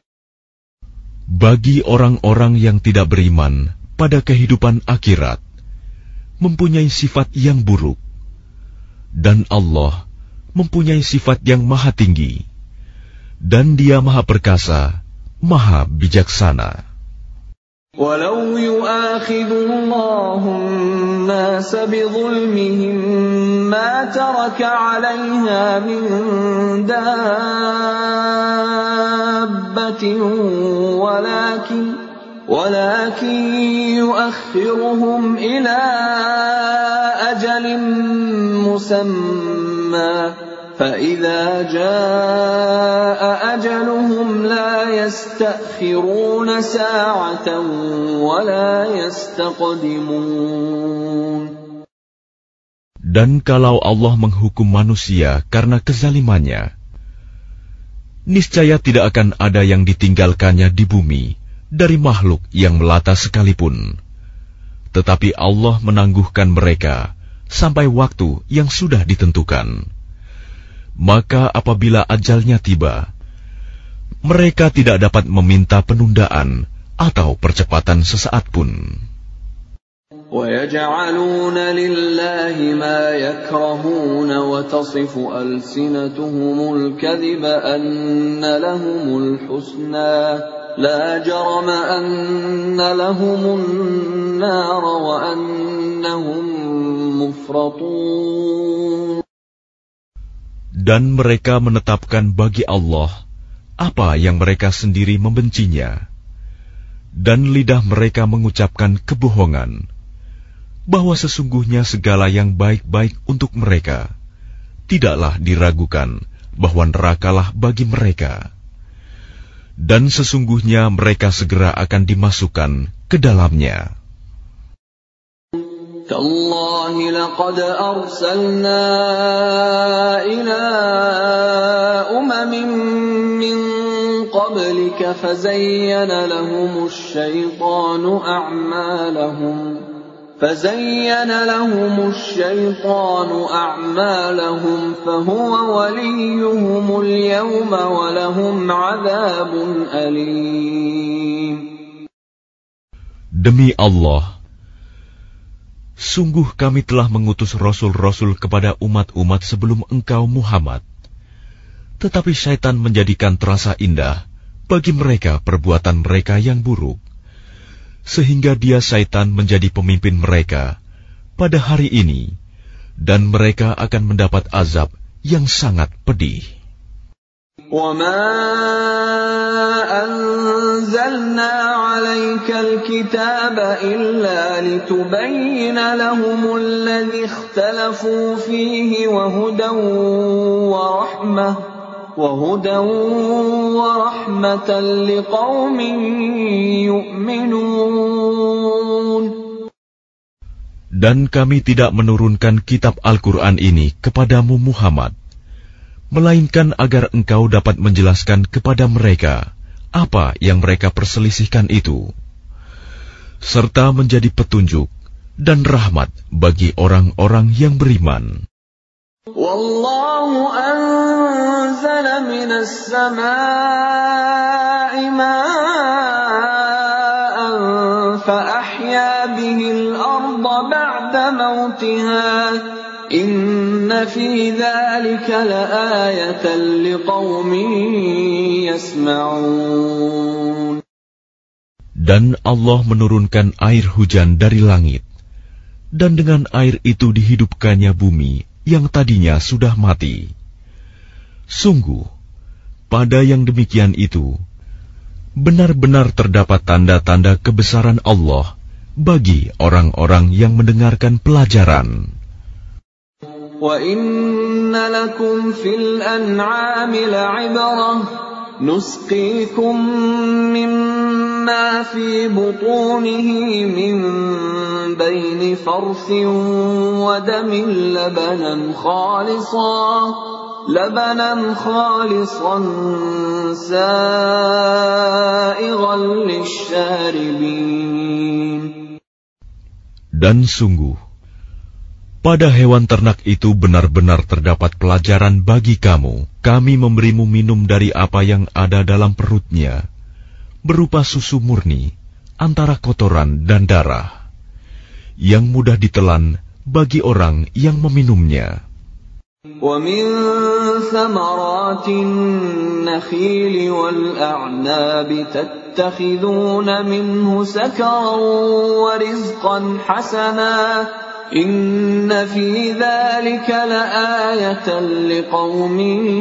Bagi orang-orang yang tidak beriman pada kehidupan akhirat, mempunyai sifat yang buruk, Dan Allah mempunyai sifat yang maha tinggi, dan Dia maha perkasa, maha bijaksana. وَلَوْ يُؤَاخِذُ اللَّهُ النَّاسَ بِظُلْمِهِمْ مَا تَرَكَ عَلَيْهَا مِنْ دَابَّةٍ وَلَكِنْ وَلَكِنْ يُؤَخِّرُهُمْ إِلَى أَجَلٍ مُّسَمًّى فَإِذَا جَاءَ أَجَلُهُمْ لَا يَسْتَأْخِرُونَ سَاعَةً وَلَا يَسْتَقْدِمُونَ. Dan kalau Allah menghukum manusia karena kezalimannya, niscaya tidak akan ada yang ditinggalkannya di bumi dari makhluk yang melata sekalipun. Tetapi Allah menangguhkan mereka sampai waktu yang sudah ditentukan. Maka apabila ajalnya tiba, mereka tidak dapat meminta penundaan atau percepatan sesaat pun. وَيَجْعَلُونَ لِلَّهِ مَا يَكْرَهُونَ وَتَصِفُ أَلْسِنَتُهُمُ الْكَذِبَ أَنَّ لَهُمُ الْحُسْنَى لَا جَرَمَ أَنَّ لَهُمُ النَّارَ وَأَنَّهُمْ مُفْرَطُونَ. Dan mereka menetapkan bagi Allah apa yang mereka sendiri membencinya, dan lidah mereka mengucapkan kebohongan, bahwa sesungguhnya segala yang baik-baik untuk mereka, tidaklah diragukan bahwa nerakalah bagi mereka. Dan sesungguhnya mereka segera akan dimasukkan ke dalamnya. تَاللَّهِ لَقَدْ أَرْسَلْنَا إِلَىٰ أُمَمٍ مِّن قَبْلِكَ فَزَيَّنَ لَهُمُ الشَّيْطَانُ أَعْمَالَهُمْ فَزَيَّنَ لَهُمُ الشَّيْطَانُ أَعْمَالَهُمْ فَهُوَ وَلِيُّهُمُ الْيَوْمَ وَلَهُمْ عَذَابٌ أَلِيمٌ. Demi Allah, sungguh kami telah mengutus rasul-rasul kepada umat-umat sebelum engkau Muhammad. Tetapi syaitan menjadikan terasa indah bagi mereka perbuatan mereka yang buruk, sehingga dia syaitan menjadi pemimpin mereka pada hari ini, dan mereka akan mendapat azab yang sangat pedih. وَمَا أَنزَلْنَا عَلَيْكَ الْكِتَابَ إِلَّا لِتُبَيِّنَ لَهُمُ الَّذِي اخْتَلَفُوا فِيهِ وَهُدًى وَرَحْمَةً وَهُدًى وَرَحْمَةً لِقَوْمٍ يُؤْمِنُونَ. Dan kami tidak menurunkan kitab Al-Quran ini kepadamu Muhammad, melainkan agar engkau dapat menjelaskan kepada mereka apa yang mereka perselisihkan itu, serta menjadi petunjuk dan rahmat bagi orang-orang yang beriman. Wallahu anzala minas samaa'i ma'an fa ahya bihil arda ba'da mautiha inna fi dzalika laayatan liqaumin yasma'un. Dan Allah menurunkan air hujan dari langit, dan dengan air itu dihidupkannya bumi yang tadinya sudah mati. Sungguh, pada yang demikian itu, benar-benar terdapat tanda-tanda kebesaran Allah bagi orang-orang yang mendengarkan pelajaran. Wa inna lakum fil an'ami la'ibrah nusqikum mimma fi butunihi min bayni farthin wa damin labanan khalisan labanan khalisan sa'igan lisyaribin. Dan sungguh, pada hewan ternak itu benar-benar terdapat pelajaran bagi kamu. Kami memberimu minum dari apa yang ada dalam perutnya, berupa susu murni antara kotoran dan darah, yang mudah ditelan bagi orang yang meminumnya. وَمِن ثَمَرَاتِ النَّخِيلِ وَالْأَعْنَابِ تَتَّخِذُونَ مِنْهُ سَكَرًا وَرِزْقًا حَسَنًا إِنَّ فِي ذَلِكَ لَآيَةً لِقَوْمٍ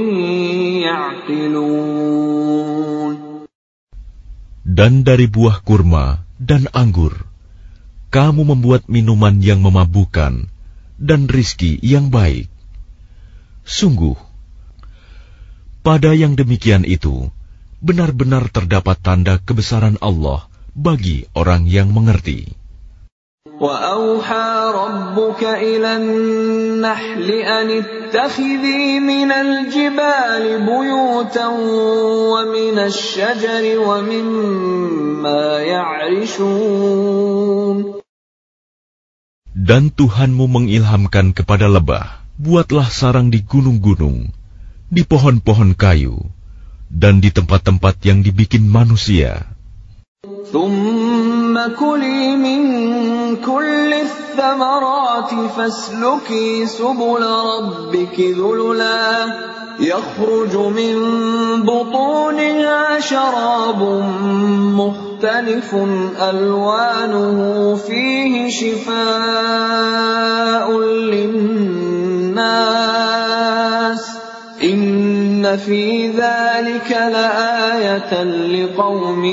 يَعْقِلُونَ. Dan dari buah kurma dan anggur, kamu membuat minuman yang memabukkan dan rizki yang baik. Sungguh, pada yang demikian itu, benar-benar terdapat tanda kebesaran Allah bagi orang yang mengerti. وَأَوْحَى رَبُّكَ إِلَى النَّحْلِ أَنِ اتَّخِذِي مِنَ الْجِبَالِ بُيُوتًا وَمِنَ الشَّجَرِ وَمِمَّا يَعْرِشُونَ. Dan Tuhanmu mengilhamkan kepada lebah, buatlah sarang di gunung-gunung, di pohon-pohon kayu, dan di tempat-tempat yang dibikin manusia. ثُمَّ كُلِي مِن كُلِّ الثَّمَرَاتِ فَاسْلُكِي سُبُلَ رَبِّكِ ذُلُلًا يَخْرُجُ مِن بُطُونِهَا شَرَابٌ مُخْتَلِفٌ أَلْوَانُهُ فِيهِ شِفَاءٌ لِلنَّاسِ إِنَّ فِي ذَلِكَ لَآيَةً لِقَوْمٍ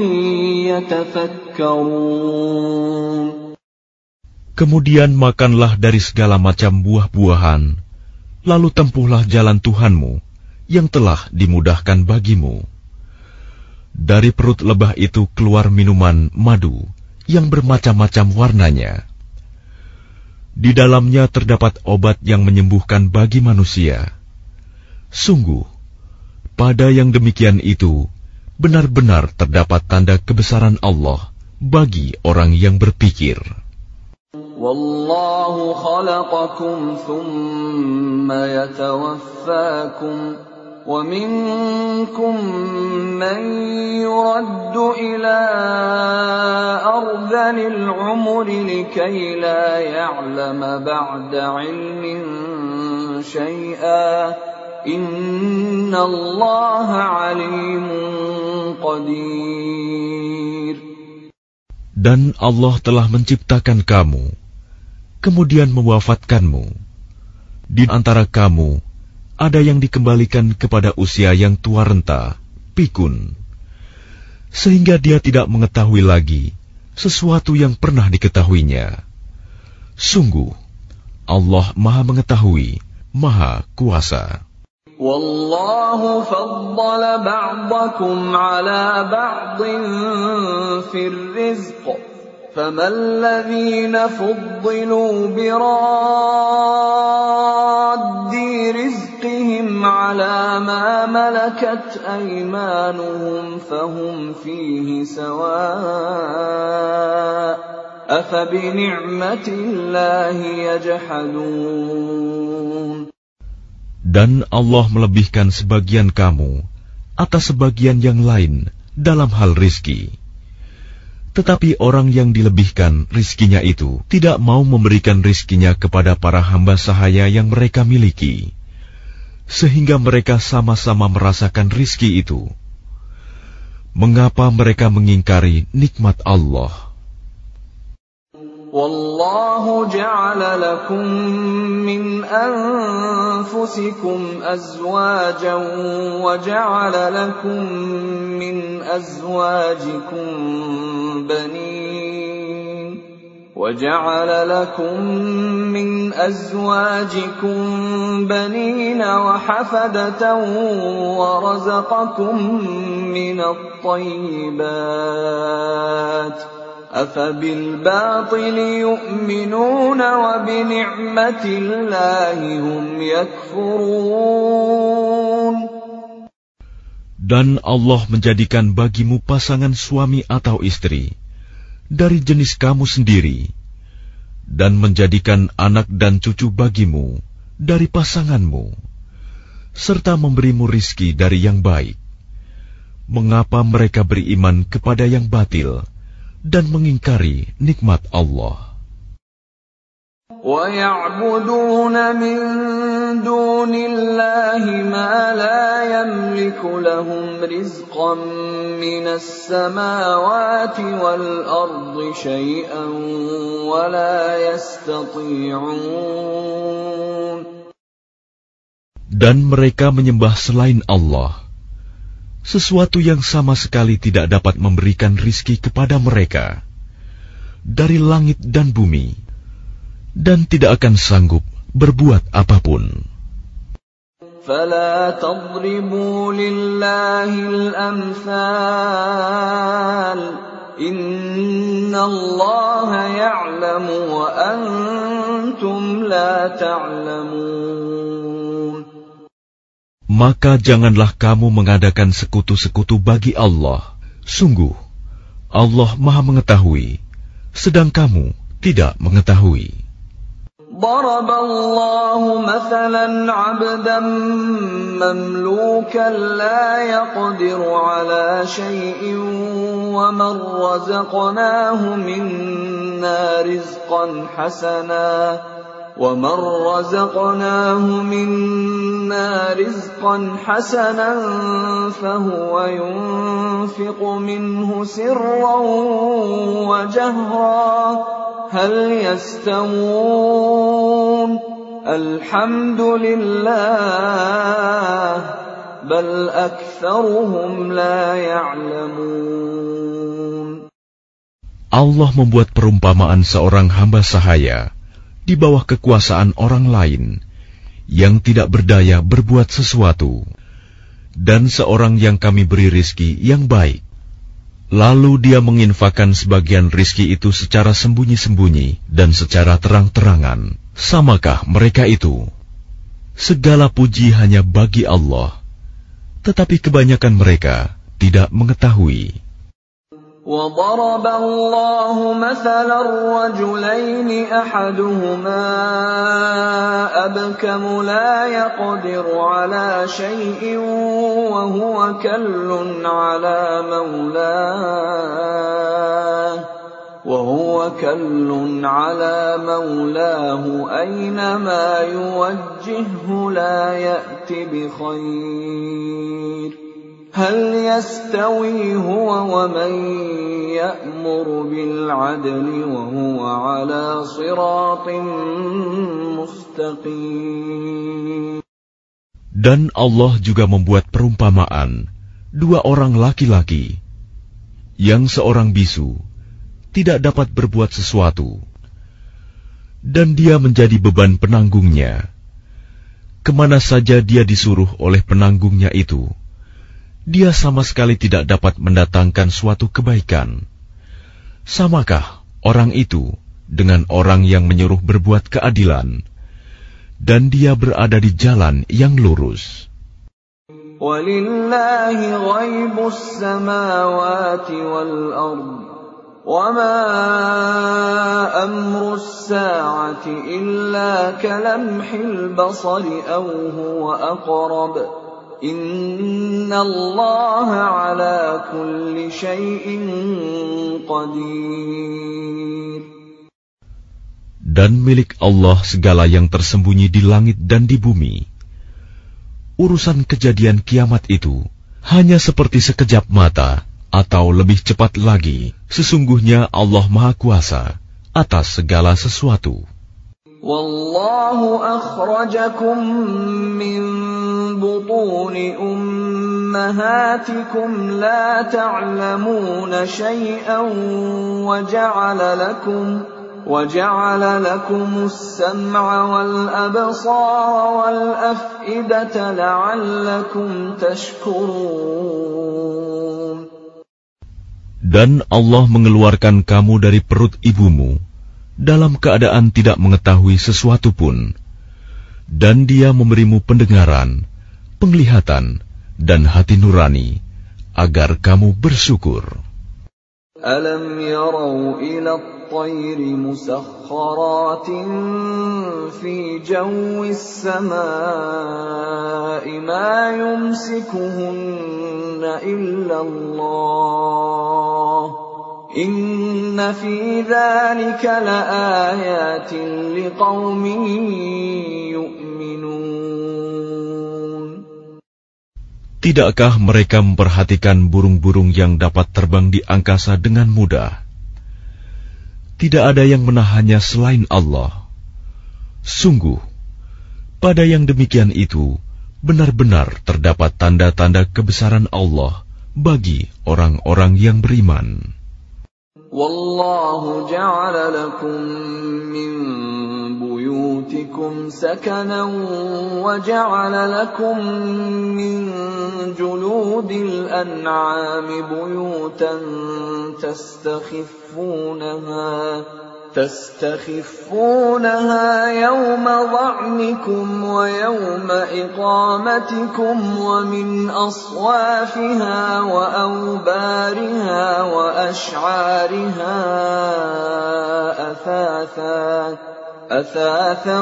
يَتَفَكَّرُونَ. Kemudian makanlah dari segala macam buah-buahan, lalu tempuhlah jalan Tuhanmu yang telah dimudahkan bagimu. Dari perut lebah itu keluar minuman madu yang bermacam-macam warnanya. Di dalamnya terdapat obat yang menyembuhkan bagi manusia. Sungguh, pada yang demikian itu, benar-benar terdapat tanda kebesaran Allah bagi orang yang berpikir. وَاللَّهُ خَلَقَكُمْ ثُمَّ يَتَوَفَّاكُمْ وَمِنكُم مَّن يُرَدُّ إِلَىٰ أَرْذَلِ الْعُمُرِ لِكَيْ لَا يَعْلَمَ بَعْدَ عِلْمٍ شَيْئًا إِنَّ اللَّهَ عَلِيمٌ قَدِيرٌ. Dan Allah telah menciptakan kamu, kemudian mewafatkanmu. Di antara kamu, ada yang dikembalikan kepada usia yang tua renta, pikun, sehingga dia tidak mengetahui lagi sesuatu yang pernah diketahuinya. Sungguh, Allah Maha Mengetahui, Maha Kuasa. وَاللَّهُ فَضَّلَ بَعْضَكُمْ عَلَى بَعْضٍ فِي الرِّزْقِ فَمَا الَّذِينَ فُضِّلُوا بِرَادِّ رِزْقِهِمْ عَلَى مَا مَلَكَتْ أَيْمَانُهُمْ فَهُمْ فِيهِ سَوَاءٌ أَفَبِنِعْمَةِ اللَّهِ يَجْحَدُونَ. Dan Allah melebihkan sebagian kamu atas sebagian yang lain dalam hal rizki. Tetapi orang yang dilebihkan rizkinya itu tidak mau memberikan rizkinya kepada para hamba sahaya yang mereka miliki, sehingga mereka sama-sama merasakan rizki itu. Mengapa mereka mengingkari nikmat Allah? وَاللَّهُ جَعَلَ لَكُم مِّنْ أَنفُسِكُمْ أَزْوَاجًا وَجَعَلَ لَكُم مِّنْ أَزْوَاجِكُم بَنِينَ وَجَعَلَ لَكُم مِّنْ أَزْوَاجِكُم بَنِينَ وَحَفَدَةً وَرَزَقَكُم مِّنَ الطَّيِّبَاتِ أَفَبِالْبَاطِلِ يُؤْمِنُونَ وَبِنِعْمَةِ اللَّهِ هُمْ يَكْفُرُونَ. Dan Allah menjadikan bagimu pasangan suami atau istri dari jenis kamu sendiri, dan menjadikan anak dan cucu bagimu dari pasanganmu, serta memberimu rizki dari yang baik. Mengapa mereka beriman kepada yang batil dan mengingkari nikmat Allah? وَيَعْبُدُونَ مِن دُونِ اللَّهِ مَا لَا يَمْلِكُ لَهُمْ رِزْقًا مِّنَ السَّمَاوَاتِ وَالْأَرْضِ شَيْئًا وَلَا يَسْتَطِيعُونَ. Dan mereka menyembah selain Allah sesuatu yang sama sekali tidak dapat memberikan rizki kepada mereka dari langit dan bumi, dan tidak akan sanggup berbuat apapun. فَلَا تَضْرِبُوا لِلَّهِ الْأَمْثَالَ إِنَّ اللَّهَ يَعْلَمُ وَأَنْتُمْ لَا تَعْلَمُونَ. Maka janganlah kamu mengadakan sekutu-sekutu bagi Allah. Sungguh, Allah Maha Mengetahui, sedang kamu tidak mengetahui. ضرب الله مثلا عبدا مملوكا لا يقدر على شيء ومن رزقناه منا رزقا حسنا ومن رزقناه منا رزقا حسنا فهو ينفق منه سرا وجهرا هل يستوون الحمد لله بل أكثرهم لا يعلمون. Allah membuat perumpamaan seorang hamba sahaya di bawah kekuasaan orang lain yang tidak berdaya berbuat sesuatu, dan seorang yang kami beri rizki yang baik. Lalu dia menginfakkan sebagian rizki itu secara sembunyi-sembunyi dan secara terang-terangan. Samakah mereka itu? Segala puji hanya bagi Allah, tetapi kebanyakan mereka tidak mengetahui. وَضَرَبَ اللَّهُ مَثَلًا رَّجُلَيْنِ أَحَدُهُمَا أَبْكَمُ لَا يَقْدِرُ عَلَىٰ شَيْءٍ وَهُوَ كَلٌّ عَلَىٰ مَوْلَاهُ وَهُوَ كَلٌّ عَلَىٰ مَوْلَاهُ أَيْنَمَا يُوَجِّههُّ لَا يَأْتِ بِخَيْرٍ هل يستوي هو ومن يأمر بالعدل وهو على صراط مستقيم. Dan Allah juga membuat perumpamaan dua orang laki-laki yang seorang bisu tidak dapat berbuat sesuatu dan dia menjadi beban penanggungnya. Kemana saja dia disuruh oleh penanggungnya itu, dia sama sekali tidak dapat mendatangkan suatu kebaikan. Samakah orang itu dengan orang yang menyuruh berbuat keadilan, dan dia berada di jalan yang lurus? Walillahi ghaibus samawati wal ard, wa ma amrus sa'ati illa kalamhil basari aw huwa aqrab. Inna Allah ala kulli syai'in qadir. Dan milik Allah segala yang tersembunyi di langit dan di bumi. Urusan kejadian kiamat itu hanya seperti sekejap mata atau lebih cepat lagi. Sesungguhnya Allah Maha Kuasa atas segala sesuatu. Wallahu akhrajakum min butuni ummahatikum la ta'lamuna shay'an wa ja'ala lakum wa ja'ala lakumus sam'a wal absara wal af'idata la'allakum tashkurun. Dan Allah mengeluarkan kamu dari perut ibumu dalam keadaan tidak mengetahui sesuatu pun, dan Dia memberimu pendengaran, penglihatan, dan hati nurani, agar kamu bersyukur. Alam yarau ila at-tayri musakhkharatin fi jawis samaa'i ma yumsikuhunna illa Allah. Inna fi dzalika laayatin liqaumin yu'minun. Tidakkah mereka memperhatikan burung-burung yang dapat terbang di angkasa dengan mudah? Tidak ada yang menahannya selain Allah. Sungguh, pada yang demikian itu benar-benar terdapat tanda-tanda kebesaran Allah bagi orang-orang yang beriman. Wallahu ja'ala lakum min buyutikum sakanan wa ja'ala lakum min juludil an'ami buyutan tastakhiffunaha تستخفونها يوم ظعنكم ويوم إقامتكم ومن أصوافها وأوبارها وأشعارها أثاثا أثاثا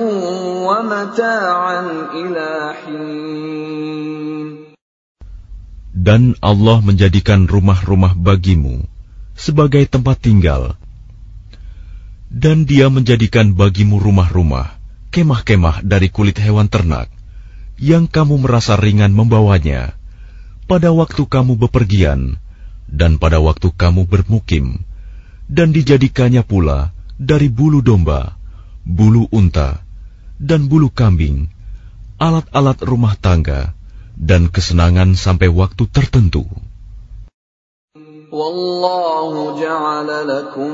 ومتاعا إلى حين. Dan Allah menjadikan rumah-rumah bagimu sebagai tempat tinggal, dan Dia menjadikan bagimu rumah-rumah, kemah-kemah dari kulit hewan ternak, yang kamu merasa ringan membawanya, pada waktu kamu bepergian, dan pada waktu kamu bermukim, dan dijadikannya pula dari bulu domba, bulu unta, dan bulu kambing, alat-alat rumah tangga, dan kesenangan sampai waktu tertentu. Wallahu ja'ala lakum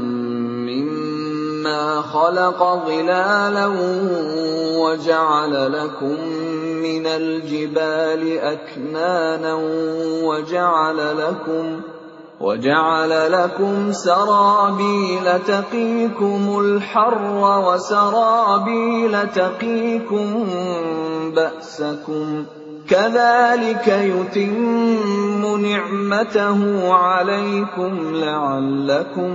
mimma khalaqa dhilalan wa ja'ala lakum minal jibali aknanan wa ja'ala lakum wa ja'ala lakum sarabila taqikumul harra wa sarabila taqikum ba'sakum كذلك يتم نعمته عليكم لعلكم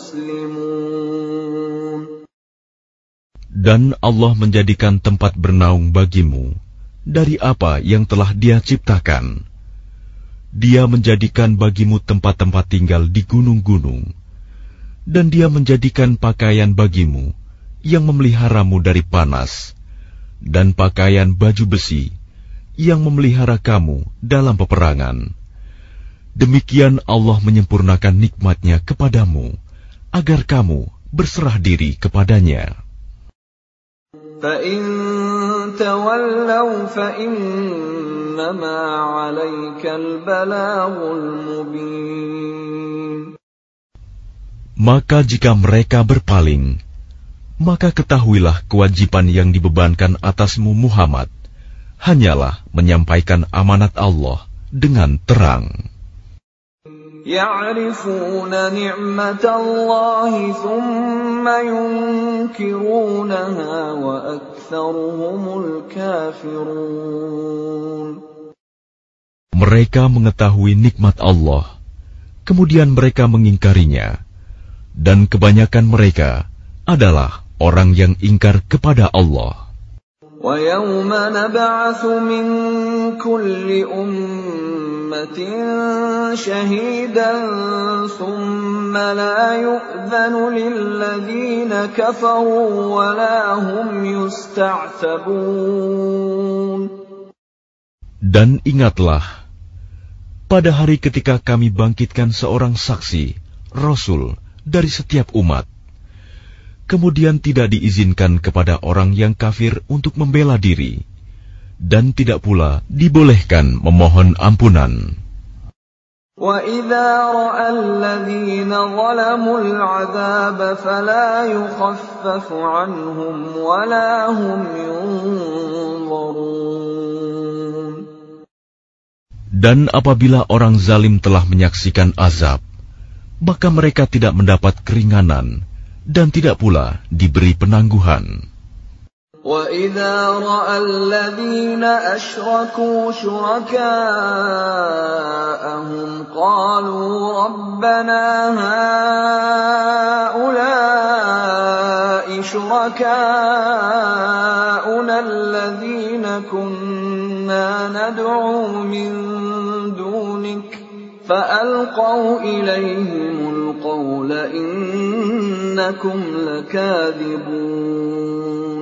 تسلمون. Dan Allah menjadikan tempat bernaung bagimu dari apa yang telah Dia ciptakan. Dia menjadikan bagimu tempat-tempat tinggal di gunung-gunung, dan Dia menjadikan pakaian bagimu yang memeliharamu dari panas, dan pakaian baju besi yang memelihara kamu dalam peperangan. Demikian Allah menyempurnakan nikmat-Nya kepadamu, agar kamu berserah diri kepadanya. فَإِن تَوَلَّوْا فَإِنَّمَا عَلَيْكَ الْبَلَاغُ الْمُبِينُ. Maka jika mereka berpaling, maka ketahuilah kewajiban yang dibebankan atasmu Muhammad hanyalah menyampaikan amanat Allah dengan terang. يَعْرِفُونَ نِعْمَةَ اللَّهِ ثُمَّ يُنْكِرُونَهَا وَأَكْثَرُهُمُ الْكَافِرُونَ. Mereka mengetahui nikmat Allah, kemudian mereka mengingkarinya, dan kebanyakan mereka adalah orang yang ingkar kepada Allah. وَيَوْمَ نَبْعَثُ مِنْ كُلِّ أُمَّةٍ شَهِيدًا ثُمَّ لَا يُؤْذَنُ لِلَّذِينَ كَفَرُوا وَلَا هُمْ يُسْتَعْتَبُونَ. Dan ingatlah, pada hari ketika kami bangkitkan seorang saksi, Rasul dari setiap umat, kemudian tidak diizinkan kepada orang yang kafir untuk membela diri, dan tidak pula dibolehkan memohon ampunan. وَإِذَا رَأَى الَّذِينَ ظَلَمُوا الْعَذَابَ فَلَا يُخَفَّفُ عَنْهُمْ وَلَا هُمْ يُنظَرُونَ. Dan apabila orang zalim telah menyaksikan azab, maka mereka tidak mendapat keringanan dan tidak pula diberi penangguhan. وَإِذَا رَأَى الَّذِينَ أَشْرَكُوا شُرَكَاءَهُمْ قَالُوا رَبَّنَا هَؤُلَاءِ شُرَكَاؤُنَا الَّذِينَ كُنَّا نَدْعُو مِن دُونِكَ فألقوا إليهم القول إنكم لكاذبون.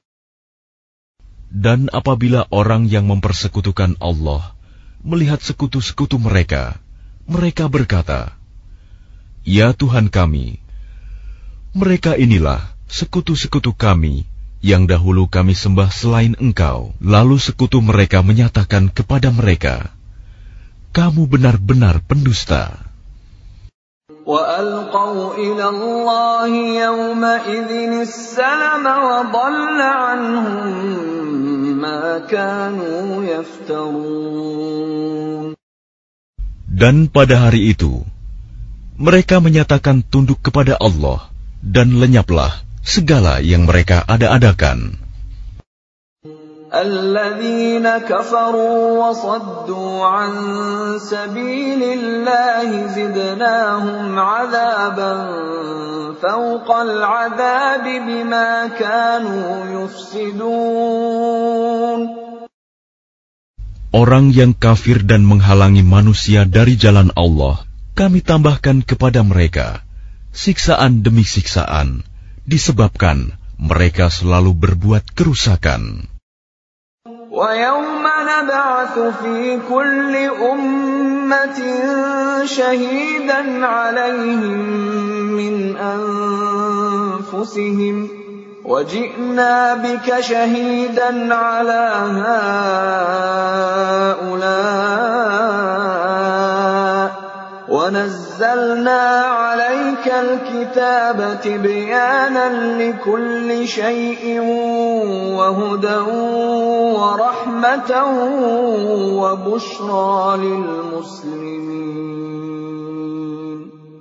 Dan apabila orang yang mempersekutukan Allah melihat sekutu-sekutu mereka, mereka berkata, "Ya Tuhan kami, mereka inilah sekutu-sekutu kami yang dahulu kami sembah selain Engkau." Lalu sekutu mereka menyatakan kepada mereka, "Kamu benar-benar pendusta." وَأَلْقَوْا إِلَى اللَّهِ يَوْمَئِذٍ السَّلَمَ وَضَلَّ عَنْهُمْ مَا كَانُوا يَفْتَرُونَ. Dan pada hari itu, mereka menyatakan tunduk kepada Allah, dan lenyaplah segala yang mereka ada-adakan. الَّذِينَ كَفَرُوا وَصَدُّوا عَن سَبِيلِ اللَّهِ زِدْنَاهُمْ عَذَابًا فَوْقَ الْعَذَابِ بِمَا كَانُوا يُفْسِدُونَ. Orang yang kafir dan menghalangi manusia dari jalan Allah, kami tambahkan kepada mereka siksaan demi siksaan, disebabkan mereka selalu berbuat kerusakan. وَيَوْمَ نَبْعَثُ فِي كُلِّ أُمَّةٍ شَهِيدًا عَلَيْهِمْ مِنْ أَنفُسِهِمْ وَجِئْنَا بِكَ شَهِيدًا عَلَى هَؤُلَاءِ وَنَزَّلْنَا عَلَيْكَ الْكِتَابَ تِبْيَانًا لِكُلِّ شَيْءٍ وَهُدًى وَرَحْمَةً وَبُشْرَى لِلْمُسْلِمِينَ.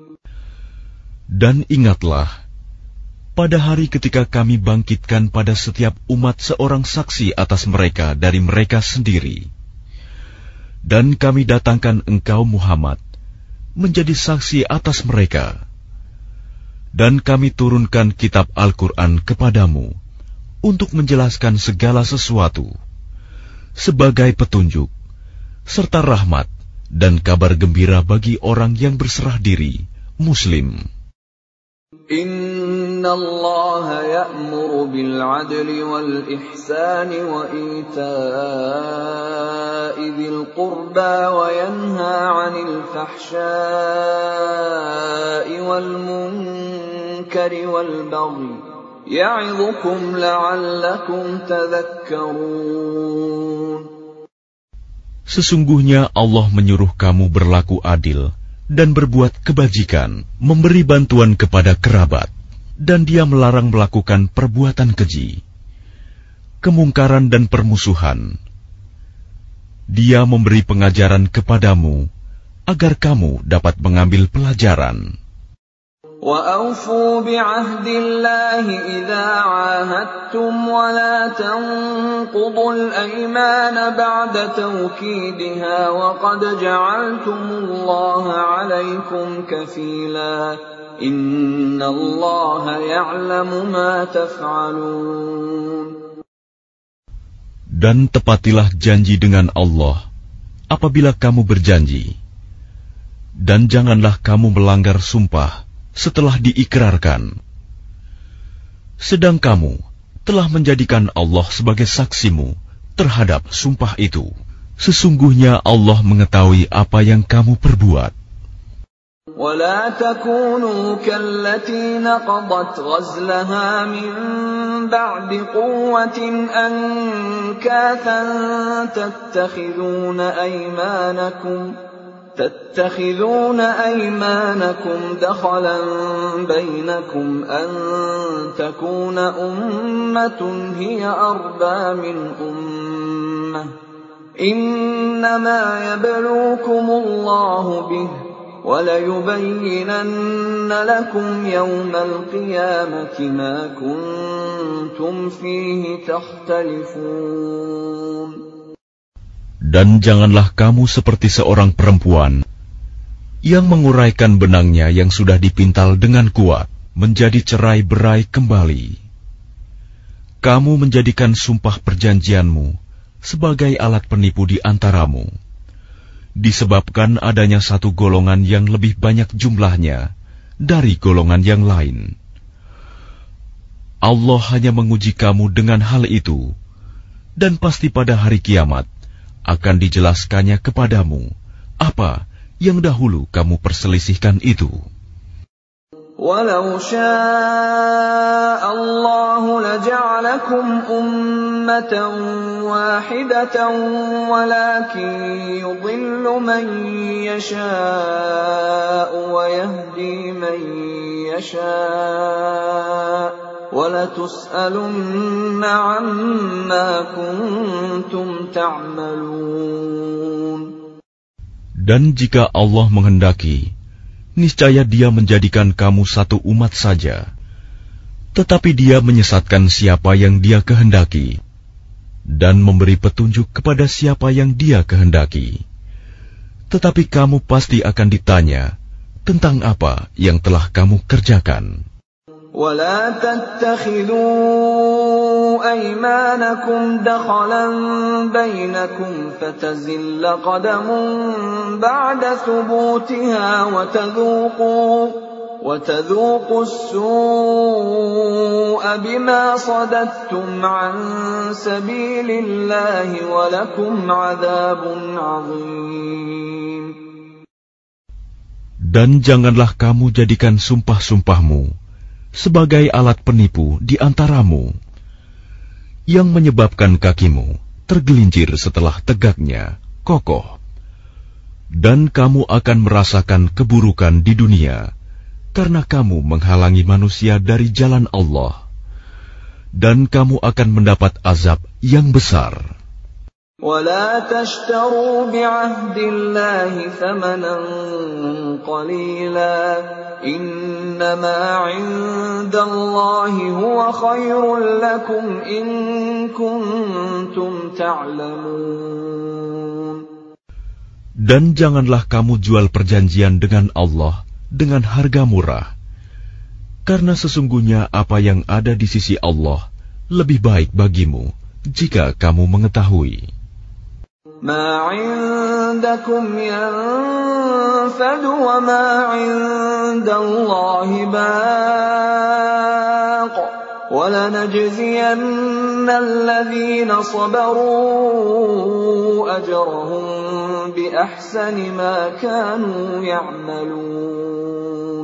Dan ingatlah, pada hari ketika kami bangkitkan pada setiap umat seorang saksi atas mereka dari mereka sendiri. Dan kami datangkan engkau Muhammad menjadi saksi atas mereka. Dan kami turunkan kitab Al-Quran kepadamu untuk menjelaskan segala sesuatu sebagai petunjuk, serta rahmat dan kabar gembira bagi orang yang berserah diri, Muslim. Inna Allah ya'muru bil 'adli wal ihsani wa ita'i dzil qurba wa yanha 'anil fahsya'i wal munkari wal baghi ya'idhukum la'allakum tadhakkarun. Sesungguhnya Allah menyuruh kamu berlaku adil dan berbuat kebajikan, memberi bantuan kepada kerabat, dan Dia melarang melakukan perbuatan keji, kemungkaran dan permusuhan. Dia memberi pengajaran kepadamu agar kamu dapat mengambil pelajaran. وَأَوْفُوا بِعَهْدِ اللَّهِ إِذَا عَاهَدتُّمْ وَلَا تَنقُضُوا الْأَيْمَانَ بَعْدَ تَوْكِيدِهَا وَقَدْ جَعَلْتُمُ اللَّهَ عَلَيْكُمْ كَفِيلًا إِنَّ اللَّهَ يَعْلَمُ مَا تَفْعَلُونَ. Dan tepatilah janji dengan Allah apabila kamu berjanji, dan janganlah kamu melanggar sumpah setelah diikrarkan. Sedang kamu telah menjadikan Allah sebagai saksimu terhadap sumpah itu. Sesungguhnya Allah mengetahui apa yang kamu perbuat. وَلَا تَكُونُوا كَالَّتِي نَقَضَتْ غَزْلَهَا مِنْ بَعْدِ قُوَّةٍ أَنْكَاثًا تَتَّخِذُونَ أَيْمَانَكُمْ تتخذون أيمانكم دخلا بينكم أن تكون أمة هي أربى من أمة إنما يبلوكم الله به وَلَيُبَيِّنَنَّ لَكُمْ يَوْمَ الْقِيَامَةِ مَا كُنْتُمْ فِيهِ تَخْتَلِفُونَ. Dan janganlah kamu seperti seorang perempuan yang menguraikan benangnya yang sudah dipintal dengan kuat menjadi cerai-berai kembali. Kamu menjadikan sumpah perjanjianmu sebagai alat penipu di antaramu. disebabkan adanya satu golongan yang lebih banyak jumlahnya dari golongan yang lain. Allah hanya menguji kamu dengan hal itu, dan pasti pada hari kiamat akan dijelaskannya kepadamu apa yang dahulu kamu perselisihkan itu. Walau syaa Allah laja'alakum ummatan wahidatan walakin yudhillu man yasha'u wa yahdi man yasha' وَلَتُسْأَلُنَّ عَمَّا كُنتُمْ تَعْمَلُونَ. Dan jika Allah menghendaki, niscaya Dia menjadikan kamu satu umat saja. Tetapi Dia menyesatkan siapa yang Dia kehendaki, dan memberi petunjuk kepada siapa yang Dia kehendaki. Tetapi kamu pasti akan ditanya tentang apa yang telah kamu kerjakan. وَلَا تَتَّخِذُوا أَيْمَانَكُمْ دَخَلًا بَيْنَكُمْ فَتَزِلَّ قَدَمٌ بَعْدَ ثُبُوتِهَا وَتَذُوقُوا وَتَذُوقُوا السُّوءَ بِمَا صَدَدتُّمْ عَن سَبِيلِ اللَّهِ وَلَكُمْ عَذَابٌ عَظِيمٌ. Dan janganlah kamu jadikan sumpah-sumpahmu sebagai alat penipu di antaramu, yang menyebabkan kakimu tergelincir setelah tegaknya kokoh, dan kamu akan merasakan keburukan di dunia karena kamu menghalangi manusia dari jalan Allah, dan kamu akan mendapat azab yang besar. وَلَا تَشْتَرُوا بِعَهْدِ اللَّهِ ثَمَنًا قَلِيلًا إِنَّمَا عِندَ اللَّهِ هُوَ خَيْرٌ لَكُمْ إِن كُنتُمْ تَعْلَمُونَ. Dan janganlah kamu jual perjanjian dengan Allah dengan harga murah, karena sesungguhnya apa yang ada di sisi Allah lebih baik bagimu jika kamu mengetahui. مَا عِندَكُمْ يَنفَدُ وَمَا عِندَ اللَّهِ بَاقٍ وَلَنَجْزِيَنَّ الَّذِينَ صَبَرُوا أَجْرَهُم بِأَحْسَنِ مَا كَانُوا يَعْمَلُونَ.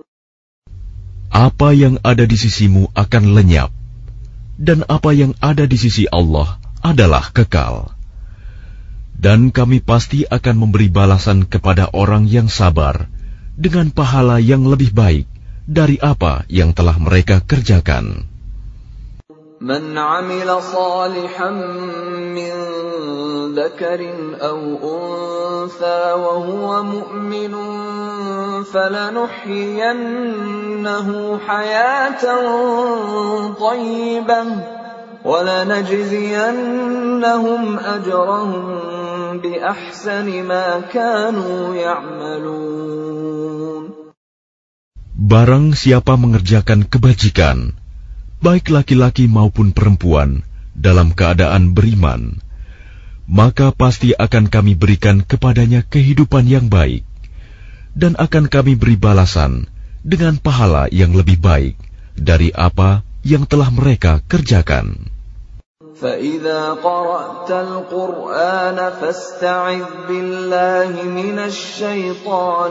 Apa yang ada di sisimu akan lenyap, dan apa yang ada di sisi Allah adalah kekal. Dan kami pasti akan memberi balasan kepada orang yang sabar dengan pahala yang lebih baik dari apa yang telah mereka kerjakan. Man 'amila shalihan min dzakarin aw untha wa huwa mu'minun falanuhyiyannahu hayatan thayyibah wa lanajziyannahum ajrahum bi ahsani ma kanu ya'malun. Barang siapa mengerjakan kebajikan, baik laki-laki maupun perempuan, dalam keadaan beriman, maka pasti akan kami berikan kepadanya kehidupan yang baik, dan akan kami beri balasan dengan pahala yang lebih baik dari apa yang telah mereka kerjakan. فَإِذَا قَرَأْتَ الْقُرْآنَ فَاسْتَعِذْ بِاللَّهِ مِنَ الشَّيْطَانِ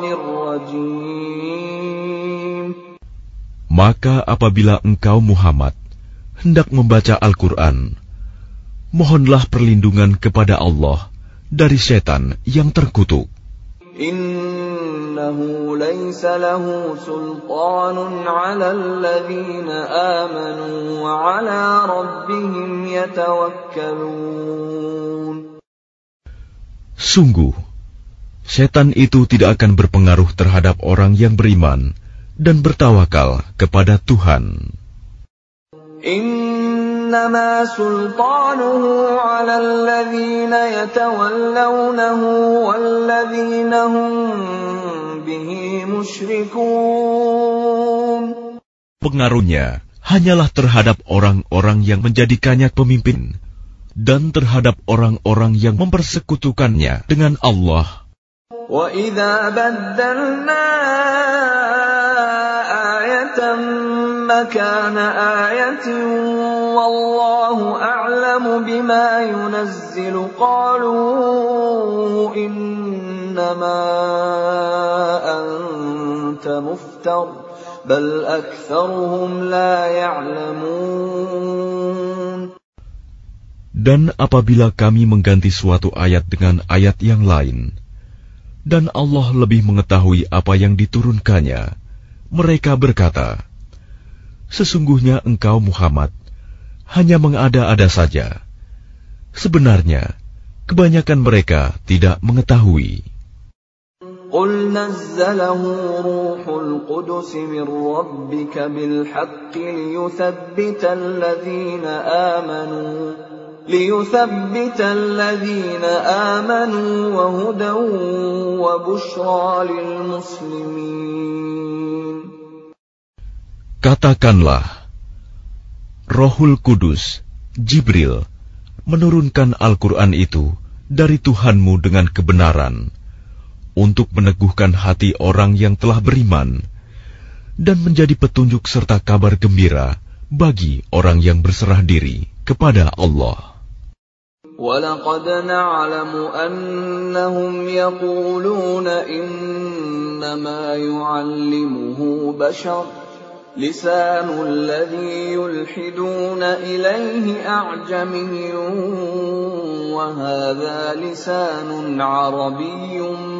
الرَّجِيمِ. Maka apabila engkau Muhammad hendak membaca Al-Quran, mohonlah perlindungan kepada Allah dari setan yang terkutuk. Innahu laysa lahu sultanun 'alal ladzina amanu wa 'ala rabbihim yatawakkalun. Sungguh, setan itu tidak akan berpengaruh terhadap orang yang beriman dan bertawakal kepada Tuhan. Innama sultanuhu 'alal ladzina yatawallawnahu walladzina hum bihi musyrikun. Pengaruhnya hanyalah terhadap orang-orang yang menjadikannya pemimpin dan terhadap orang-orang yang mempersekutukannya dengan Allah. وَإِذَا بَدَّلْنَا آيَةً مَكَانَ آيَةٍ وَاللَّهُ أَعْلَمُ بِمَا يُنَزِّلُ قَالُوا إِنَّمَا أَنْتَ مُفْتَرٍ بَلْ أَكْثَرُهُمْ لَا يَعْلَمُونَ. Dan apabila kami mengganti suatu ayat dengan ayat yang lain, dan Allah lebih mengetahui apa yang diturunkannya, mereka berkata, sesungguhnya engkau Muhammad hanya mengada-ada saja. Sebenarnya, kebanyakan mereka tidak mengetahui. قُلْ نَزَّلَهُ رُوحُ الْقُدُسِ مِنْ رَبِّكَ بِالْحَقِّ لِيُثَبِّتَ الَّذِينَ آمَنُوا لِيُثَبِّتَ الَّذِينَ آمَنُوا وَهُدًى وَبُشْرَى لِلْمُسْلِمِينَ. Katakanlah, Rohul Kudus, Jibril, menurunkan Al-Quran itu dari Tuhanmu dengan kebenaran, untuk meneguhkan hati orang yang telah beriman, dan menjadi petunjuk serta kabar gembira bagi orang yang berserah diri kepada Allah. وَلَقَدْ نَعْلَمُ أَنَّهُمْ يَقُولُونَ إِنَّمَا يُعَلِّمُهُ بَشَرٌ لِسَانُ الَّذِي يُلْحِدُونَ إِلَيْهِ أَعْجَمِيٌّ وَهَذَا لِسَانٌ عَرَبِيٌّ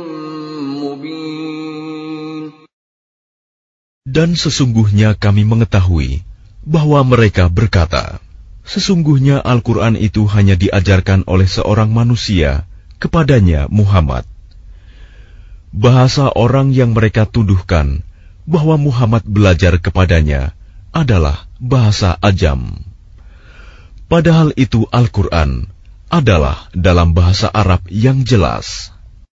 مُبِينٌ. Dan sesungguhnya kami mengetahui bahwa mereka berkata, sesungguhnya Al-Quran itu hanya diajarkan oleh seorang manusia kepadanya Muhammad. Bahasa orang yang mereka tuduhkan bahwa Muhammad belajar kepadanya adalah bahasa Ajam. Padahal itu Al-Quran adalah dalam bahasa Arab yang jelas.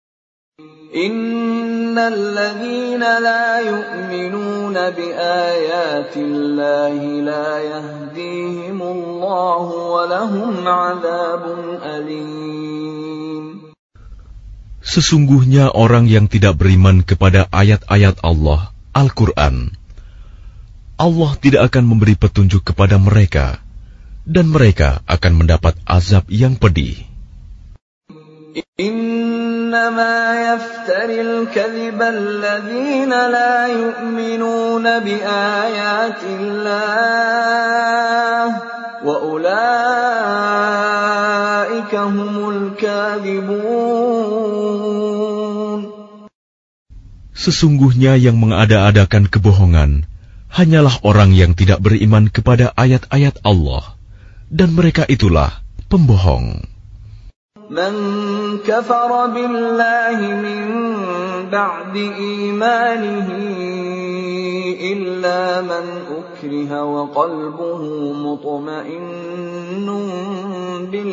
Innal ladzina la yu'minuna bi ayatillahi la yahdihimullahu wa lahum 'adzabun alim. Sesungguhnya orang yang tidak beriman kepada ayat-ayat Allah, Al-Quran, Allah tidak akan memberi petunjuk kepada mereka, dan mereka akan mendapat azab yang pedih. Innama yaftaril kadhiba alladhina la yu'minuna bi ayatillah wa ulaika humul kadhibun. Sesungguhnya yang mengada-adakan kebohongan hanyalah orang yang tidak beriman kepada ayat-ayat Allah, dan mereka itulah pembohong. Man kafara billahi min ba'di imanihi illa man ukriha wa qalbuhu mutma'innun bil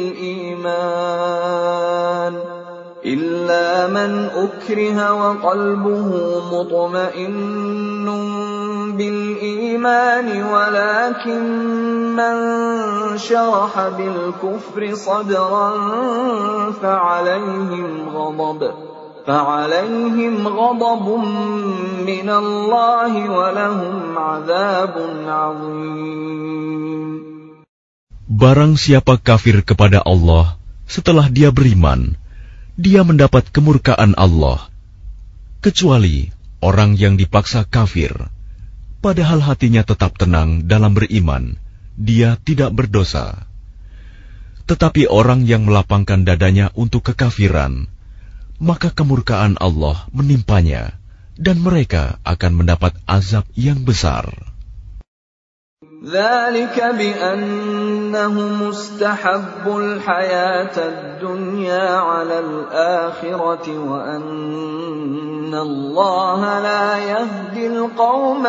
iman إلا من أكره وقلبه مطمئن بالإيمان ولكن من شرح بالكفر صدرا فعليهم غضب فعليهم غضب من الله ولهم عذاب عظيم. Barang siapa kafir kepada Allah setelah dia beriman, dia mendapat kemurkaan Allah, kecuali orang yang dipaksa kafir, padahal hatinya tetap tenang dalam beriman, dia tidak berdosa. Tetapi orang yang melapangkan dadanya untuk kekafiran, maka kemurkaan Allah menimpanya, dan mereka akan mendapat azab yang besar. ذلك بأنهم استحبوا الحياة الدنيا على الآخرة وأن الله لا يهدي القوم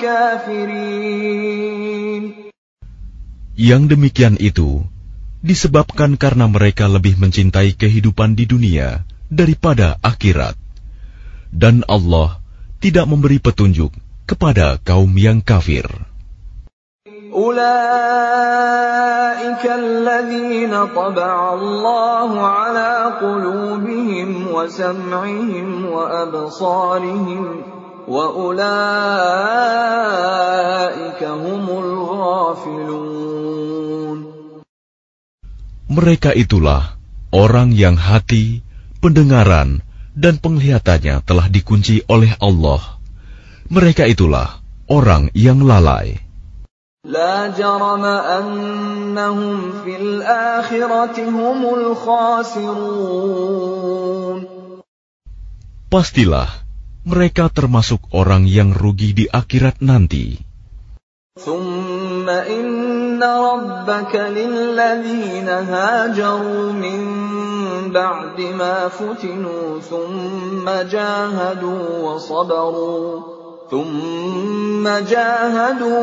الكافرين. Yang demikian itu disebabkan karena mereka lebih mencintai kehidupan di dunia daripada akhirat, dan Allah tidak memberi petunjuk kepada kaum yang kafir. أولئك الذين طبع الله على قلوبهم وسمعهم وأبصارهم وأولئك هم الغافلون. Mereka itulah orang yang hati, pendengaran, dan penglihatannya telah dikunci oleh Allah. Mereka itulah orang yang lalai. لا جرم أنهم في الآخرة هم الخاسرون. Pastilah mereka termasuk orang yang rugi di akhirat nanti. ثم إن ربك للذين هاجروا من بعد ما فتنوا ثم جاهدوا وصبروا ثم جاهدوا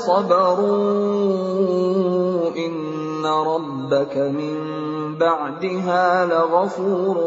وصبروا إن ربك من بعدها لغفور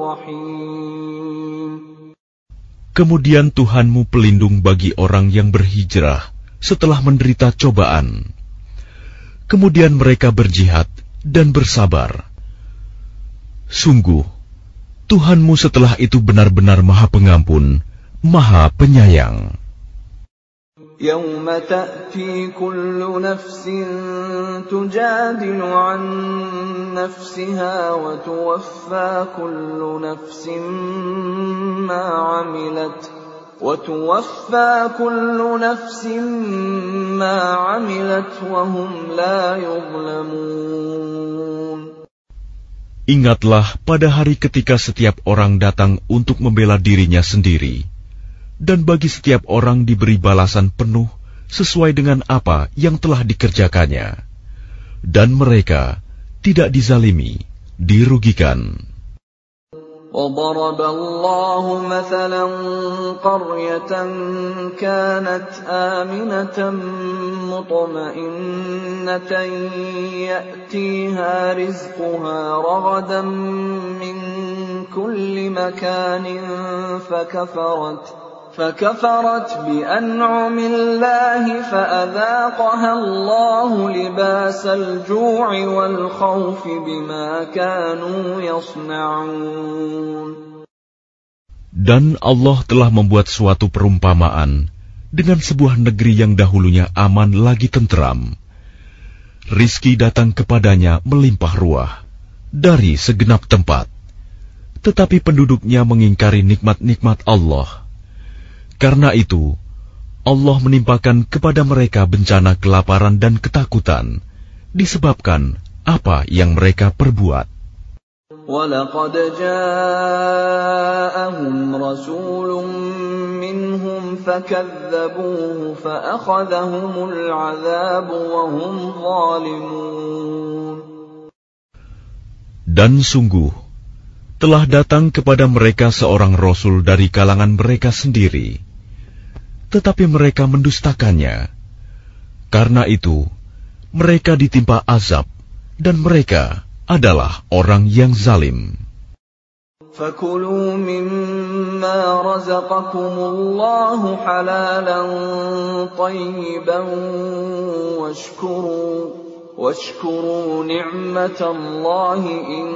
رحيم. Kemudian Tuhanmu pelindung bagi orang yang berhijrah setelah menderita cobaan. Kemudian mereka berjihad dan bersabar. Sungguh, Tuhanmu setelah itu benar-benar Maha Pengampun, Maha Penyayang. يوم تأتي كل نفس تجادل عن نفسها وتوفى كل نفس ما عملت وتوفى كل نفس ما عملت وهم لا يظلمون. Ingatlah pada hari ketika setiap orang datang untuk membela dirinya sendiri. Dan bagi setiap orang diberi balasan penuh sesuai dengan apa yang telah dikerjakannya. Dan mereka tidak dizalimi, dirugikan. وَضَرَبَ اللَّهُ مَثَلًا قَرْيَةً كَانَتْ آمِنَةً مُطْمَئِنَّةً يَأْتِيهَا رِزْقُهَا رَغَدًا مِّن كُلِّ مَكَانٍ فَكَفَرَتْ فكفرت بأنعم الله فأذاقها الله لباس الجوع والخوف بما كانوا يصنعون. Dan Allah telah membuat suatu perumpamaan dengan sebuah negeri yang dahulunya aman lagi tenteram. Rizki datang kepadanya melimpah ruah dari segenap tempat, tetapi penduduknya mengingkari nikmat-nikmat Allah. Karena itu, Allah menimpakan kepada mereka bencana kelaparan dan ketakutan, disebabkan apa yang mereka perbuat. وَلَقَدْ جَاءَهُمْ رَسُولٌ مِّنْهُمْ فَكَذَّبُوهُ فَأَخَذَهُمُ الْعَذَابُ وَهُمْ ظَالِمُونَ. Dan sungguh, telah datang kepada mereka seorang Rasul dari kalangan mereka sendiri, tetapi mereka mendustakannya. Karena itu, mereka ditimpa azab, dan mereka adalah orang yang zalim. فَكُلُوا مِمَّا رَزَقَكُمُ اللَّهُ حَلَالًا طَيِّبًا وَاشْكُرُوا وَاشْكُرُوا نِعْمَةَ اللَّهِ إِن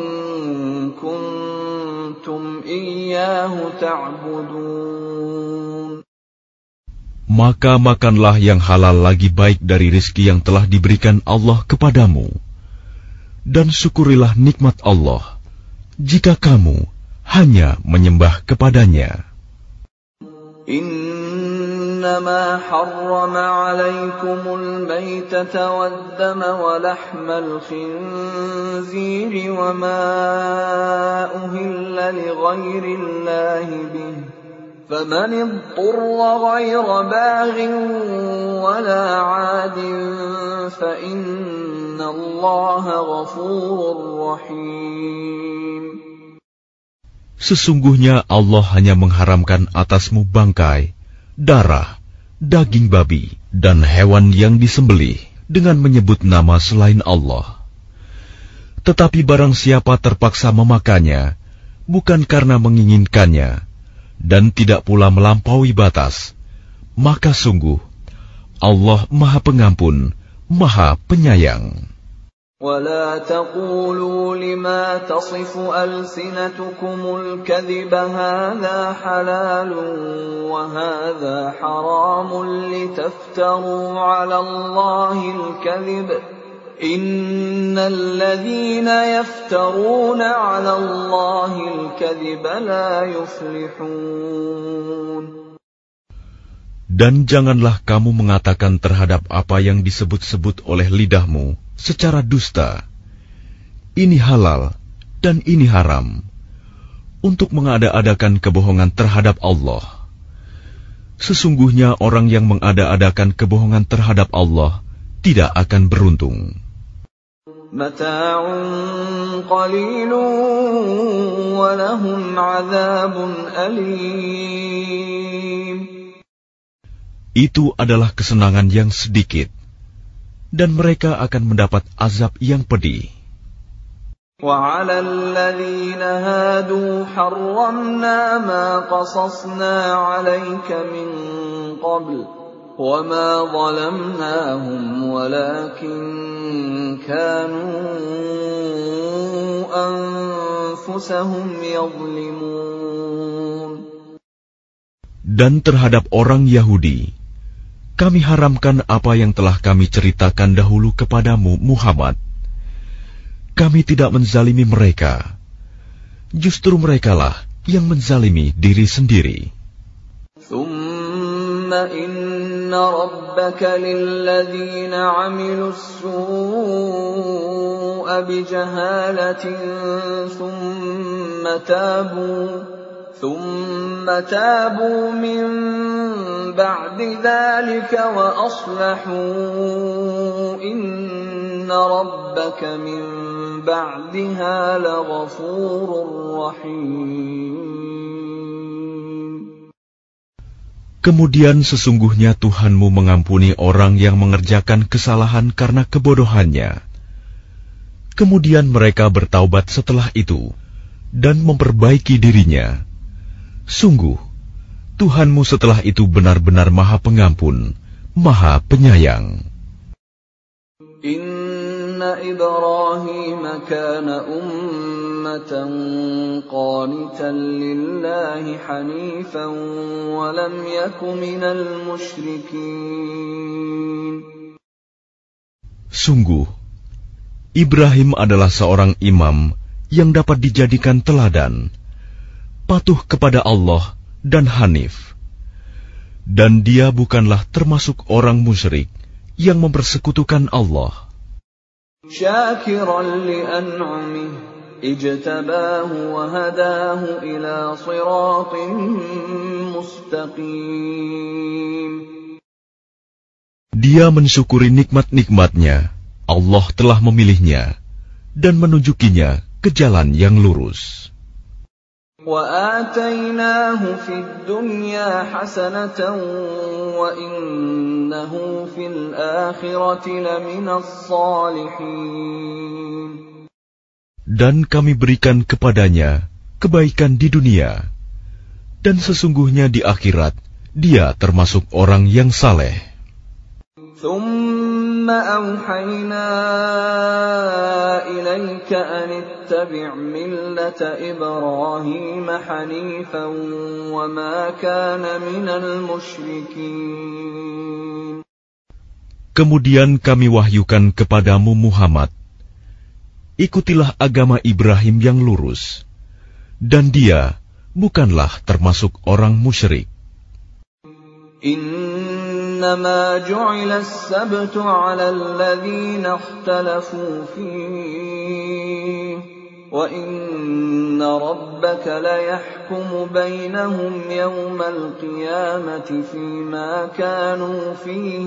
كُنتُمْ إِيَّاهُ تَعْبُدُونَ. Maka makanlah yang halal lagi baik dari rizki yang telah diberikan Allah kepadamu. Dan syukurilah nikmat Allah, jika kamu hanya menyembah kepadanya. إنما حرم عليكم الميتة والدم ولحم الخنزير وما أهل لغير الله به فمن اضطر غير باغ ولا عاد فإن الله غفور رحيم. Sesungguhnya Allah hanya mengharamkan atasmu bangkai, darah, daging babi, dan hewan yang disembelih dengan menyebut nama selain Allah. Tetapi barang siapa terpaksa memakannya, bukan karena menginginkannya, dan tidak pula melampaui batas, maka sungguh Allah Maha Pengampun, Maha Penyayang. ولا تقولوا لما تصف ألسنتكم الكذب هذا حلال وهذا حرام لتفتروا على الله الكذب إن الذين يفترون على الله الكذب لا يفلحون. Dan janganlah kamu mengatakan terhadap apa yang disebut-sebut oleh lidahmu secara dusta, ini halal dan ini haram, untuk mengada-adakan kebohongan terhadap Allah. Sesungguhnya orang yang mengada-adakan kebohongan terhadap Allah tidak akan beruntung. Mata'un qalilun wa lahum 'adzabun alim. Itu adalah kesenangan yang sedikit, dan mereka akan mendapat azab yang pedih. وَعَلَى الَّذِينَ هَادُوا حَرَّمْنَا مَا قَصَصْنَا عَلَيْكَ مِنْ قَبْلُ وَمَا ظَلَمْنَاهُمْ وَلَكِنْ كَانُوا أَنفُسَهُمْ يَظْلِمُونَ. Dan terhadap orang Yahudi, kami haramkan apa yang telah kami ceritakan dahulu kepadamu, Muhammad. Kami tidak menzalimi mereka. Justru merekalah yang menzalimi diri sendiri. ثُمَّ إِنَّ رَبَّكَ لِلَّذِينَ عَمِلُوا السُّوءَ بِجَهَالَةٍ ثُمَّ تَابُوا ثُمَّ تَابُوا مِنْ بَعْدِ ذَلِكَ وَأَصْلَحُوا إِنَّ رَبَّكَ مِنْ بَعْدِهَا لَغَفُورٌ رَحِيمٌ. Kemudian sesungguhnya Tuhanmu mengampuni orang yang mengerjakan kesalahan karena kebodohannya. Kemudian mereka bertaubat setelah itu dan memperbaiki dirinya. Sungguh, Tuhanmu setelah itu benar-benar Maha Pengampun, Maha Penyayang. Inna Ibrahim kana ummatan qanitan lillahi hanifan wa lam yaku minal musyrikin. Sungguh, Ibrahim adalah seorang imam yang dapat dijadikan teladan, patuh kepada Allah dan hanif, dan dia bukanlah termasuk orang musyrik yang mempersekutukan Allah. Syakiran li an'amih ijtabahu wa hadahu ila siratin mustaqim. Dia mensyukuri nikmat-nikmatnya. Allah telah memilihnya dan menunjukinya ke jalan yang lurus. وَآتَيْنَاهُ فِي الدُّنْيَا حَسَنَةً وَإِنَّهُ فِي الْآخِرَةِ لَمِنَ الصَّالِحِينَ. Dan kami berikan kepadanya kebaikan di dunia, dan sesungguhnya di akhirat dia termasuk orang yang saleh. ثُمَّ أَوْحَيْنَا إِلَيْكَ أَنِ اتَّبِعْ مِلَّةَ إِبْرَاهِيمَ حَنِيفًا وَمَا كَانَ مِنَ الْمُشْرِكِينَ. Kemudian kami wahyukan kepadamu Muhammad, ikutilah agama Ibrahim yang lurus, dan dia bukanlah termasuk orang musyrik. إنما جعل السبت على الذين اختلفوا فيه وإن ربك ليحكم بينهم يوم القيامة فيما كانوا فيه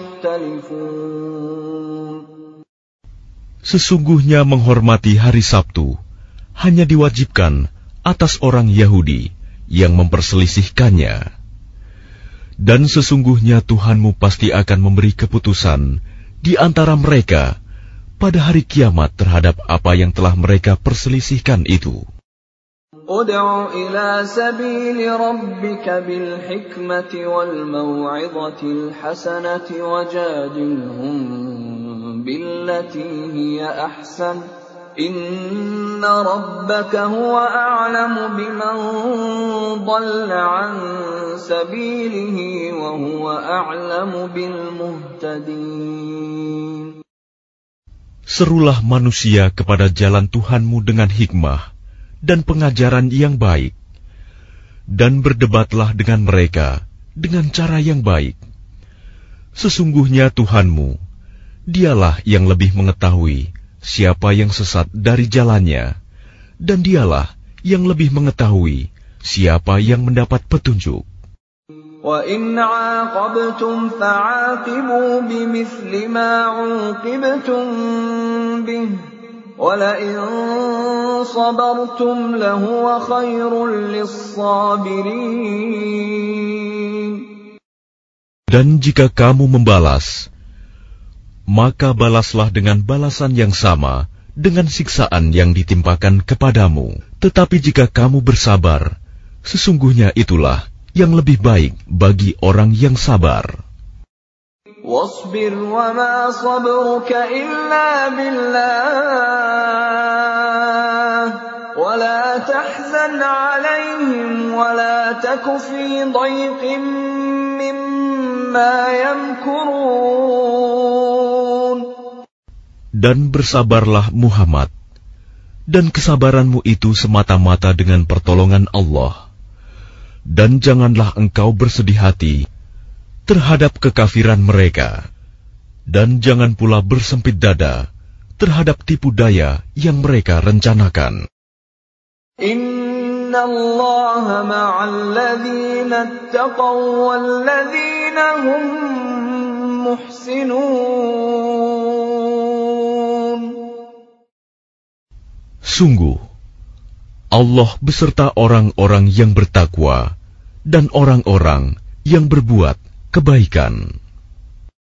يختلفون. Sesungguhnya menghormati hari Sabtu hanya diwajibkan atas orang Yahudi yang memperselisihkannya. Dan sesungguhnya Tuhanmu pasti akan memberi keputusan di antara mereka pada hari kiamat terhadap apa yang telah mereka perselisihkan itu. Ud'u ila sabili rabbika bil hikmati wal maw'idhatil hasanati wajadilhum بالتي هي أحسن إن ربك هو أعلم بمن ضل عن سبيله وهو أعلم بالمهتدين. Serulah manusia kepada jalan Tuhanmu dengan hikmah dan pengajaran yang baik, dan berdebatlah dengan mereka dengan cara yang baik. Sesungguhnya Tuhanmu, Dialah yang lebih mengetahui siapa yang sesat dari jalannya, dan Dialah yang lebih mengetahui siapa yang mendapat petunjuk. وَإِنْ عَاقَبْتُمْ فَعَاقِبُوا بِمِثْلِ مَا عُوقِبْتُمْ بِهِ وَلَئِنْ صَبَرْتُمْ لَهُوَ خَيْرٌ لِلصَّابِرِينَ. Dan jika kamu membalas, maka balaslah dengan balasan yang sama dengan siksaan yang ditimpakan kepadamu. Tetapi jika kamu bersabar, sesungguhnya itulah yang lebih baik bagi orang yang sabar. وَاصْبِرْ وَمَا صَبْرُكَ إِلَّا بِاللَّهِ وَلَا تَحْزَنْ عَلَيْهِمْ وَلَا تَكُ فِي ضَيْقٍ مِّمَّا يَمْكُرُونَ. Dan bersabarlah Muhammad, dan kesabaranmu itu semata-mata dengan pertolongan Allah. Dan janganlah engkau bersedih hati terhadap kekafiran mereka, dan jangan pula bersempit dada terhadap tipu daya yang mereka rencanakan. Inna Allaha ma'al ladzina ittaqaw wal ladzina hum muhsinun. Sungguh, Allah beserta orang-orang yang bertakwa dan orang-orang yang berbuat kebaikan.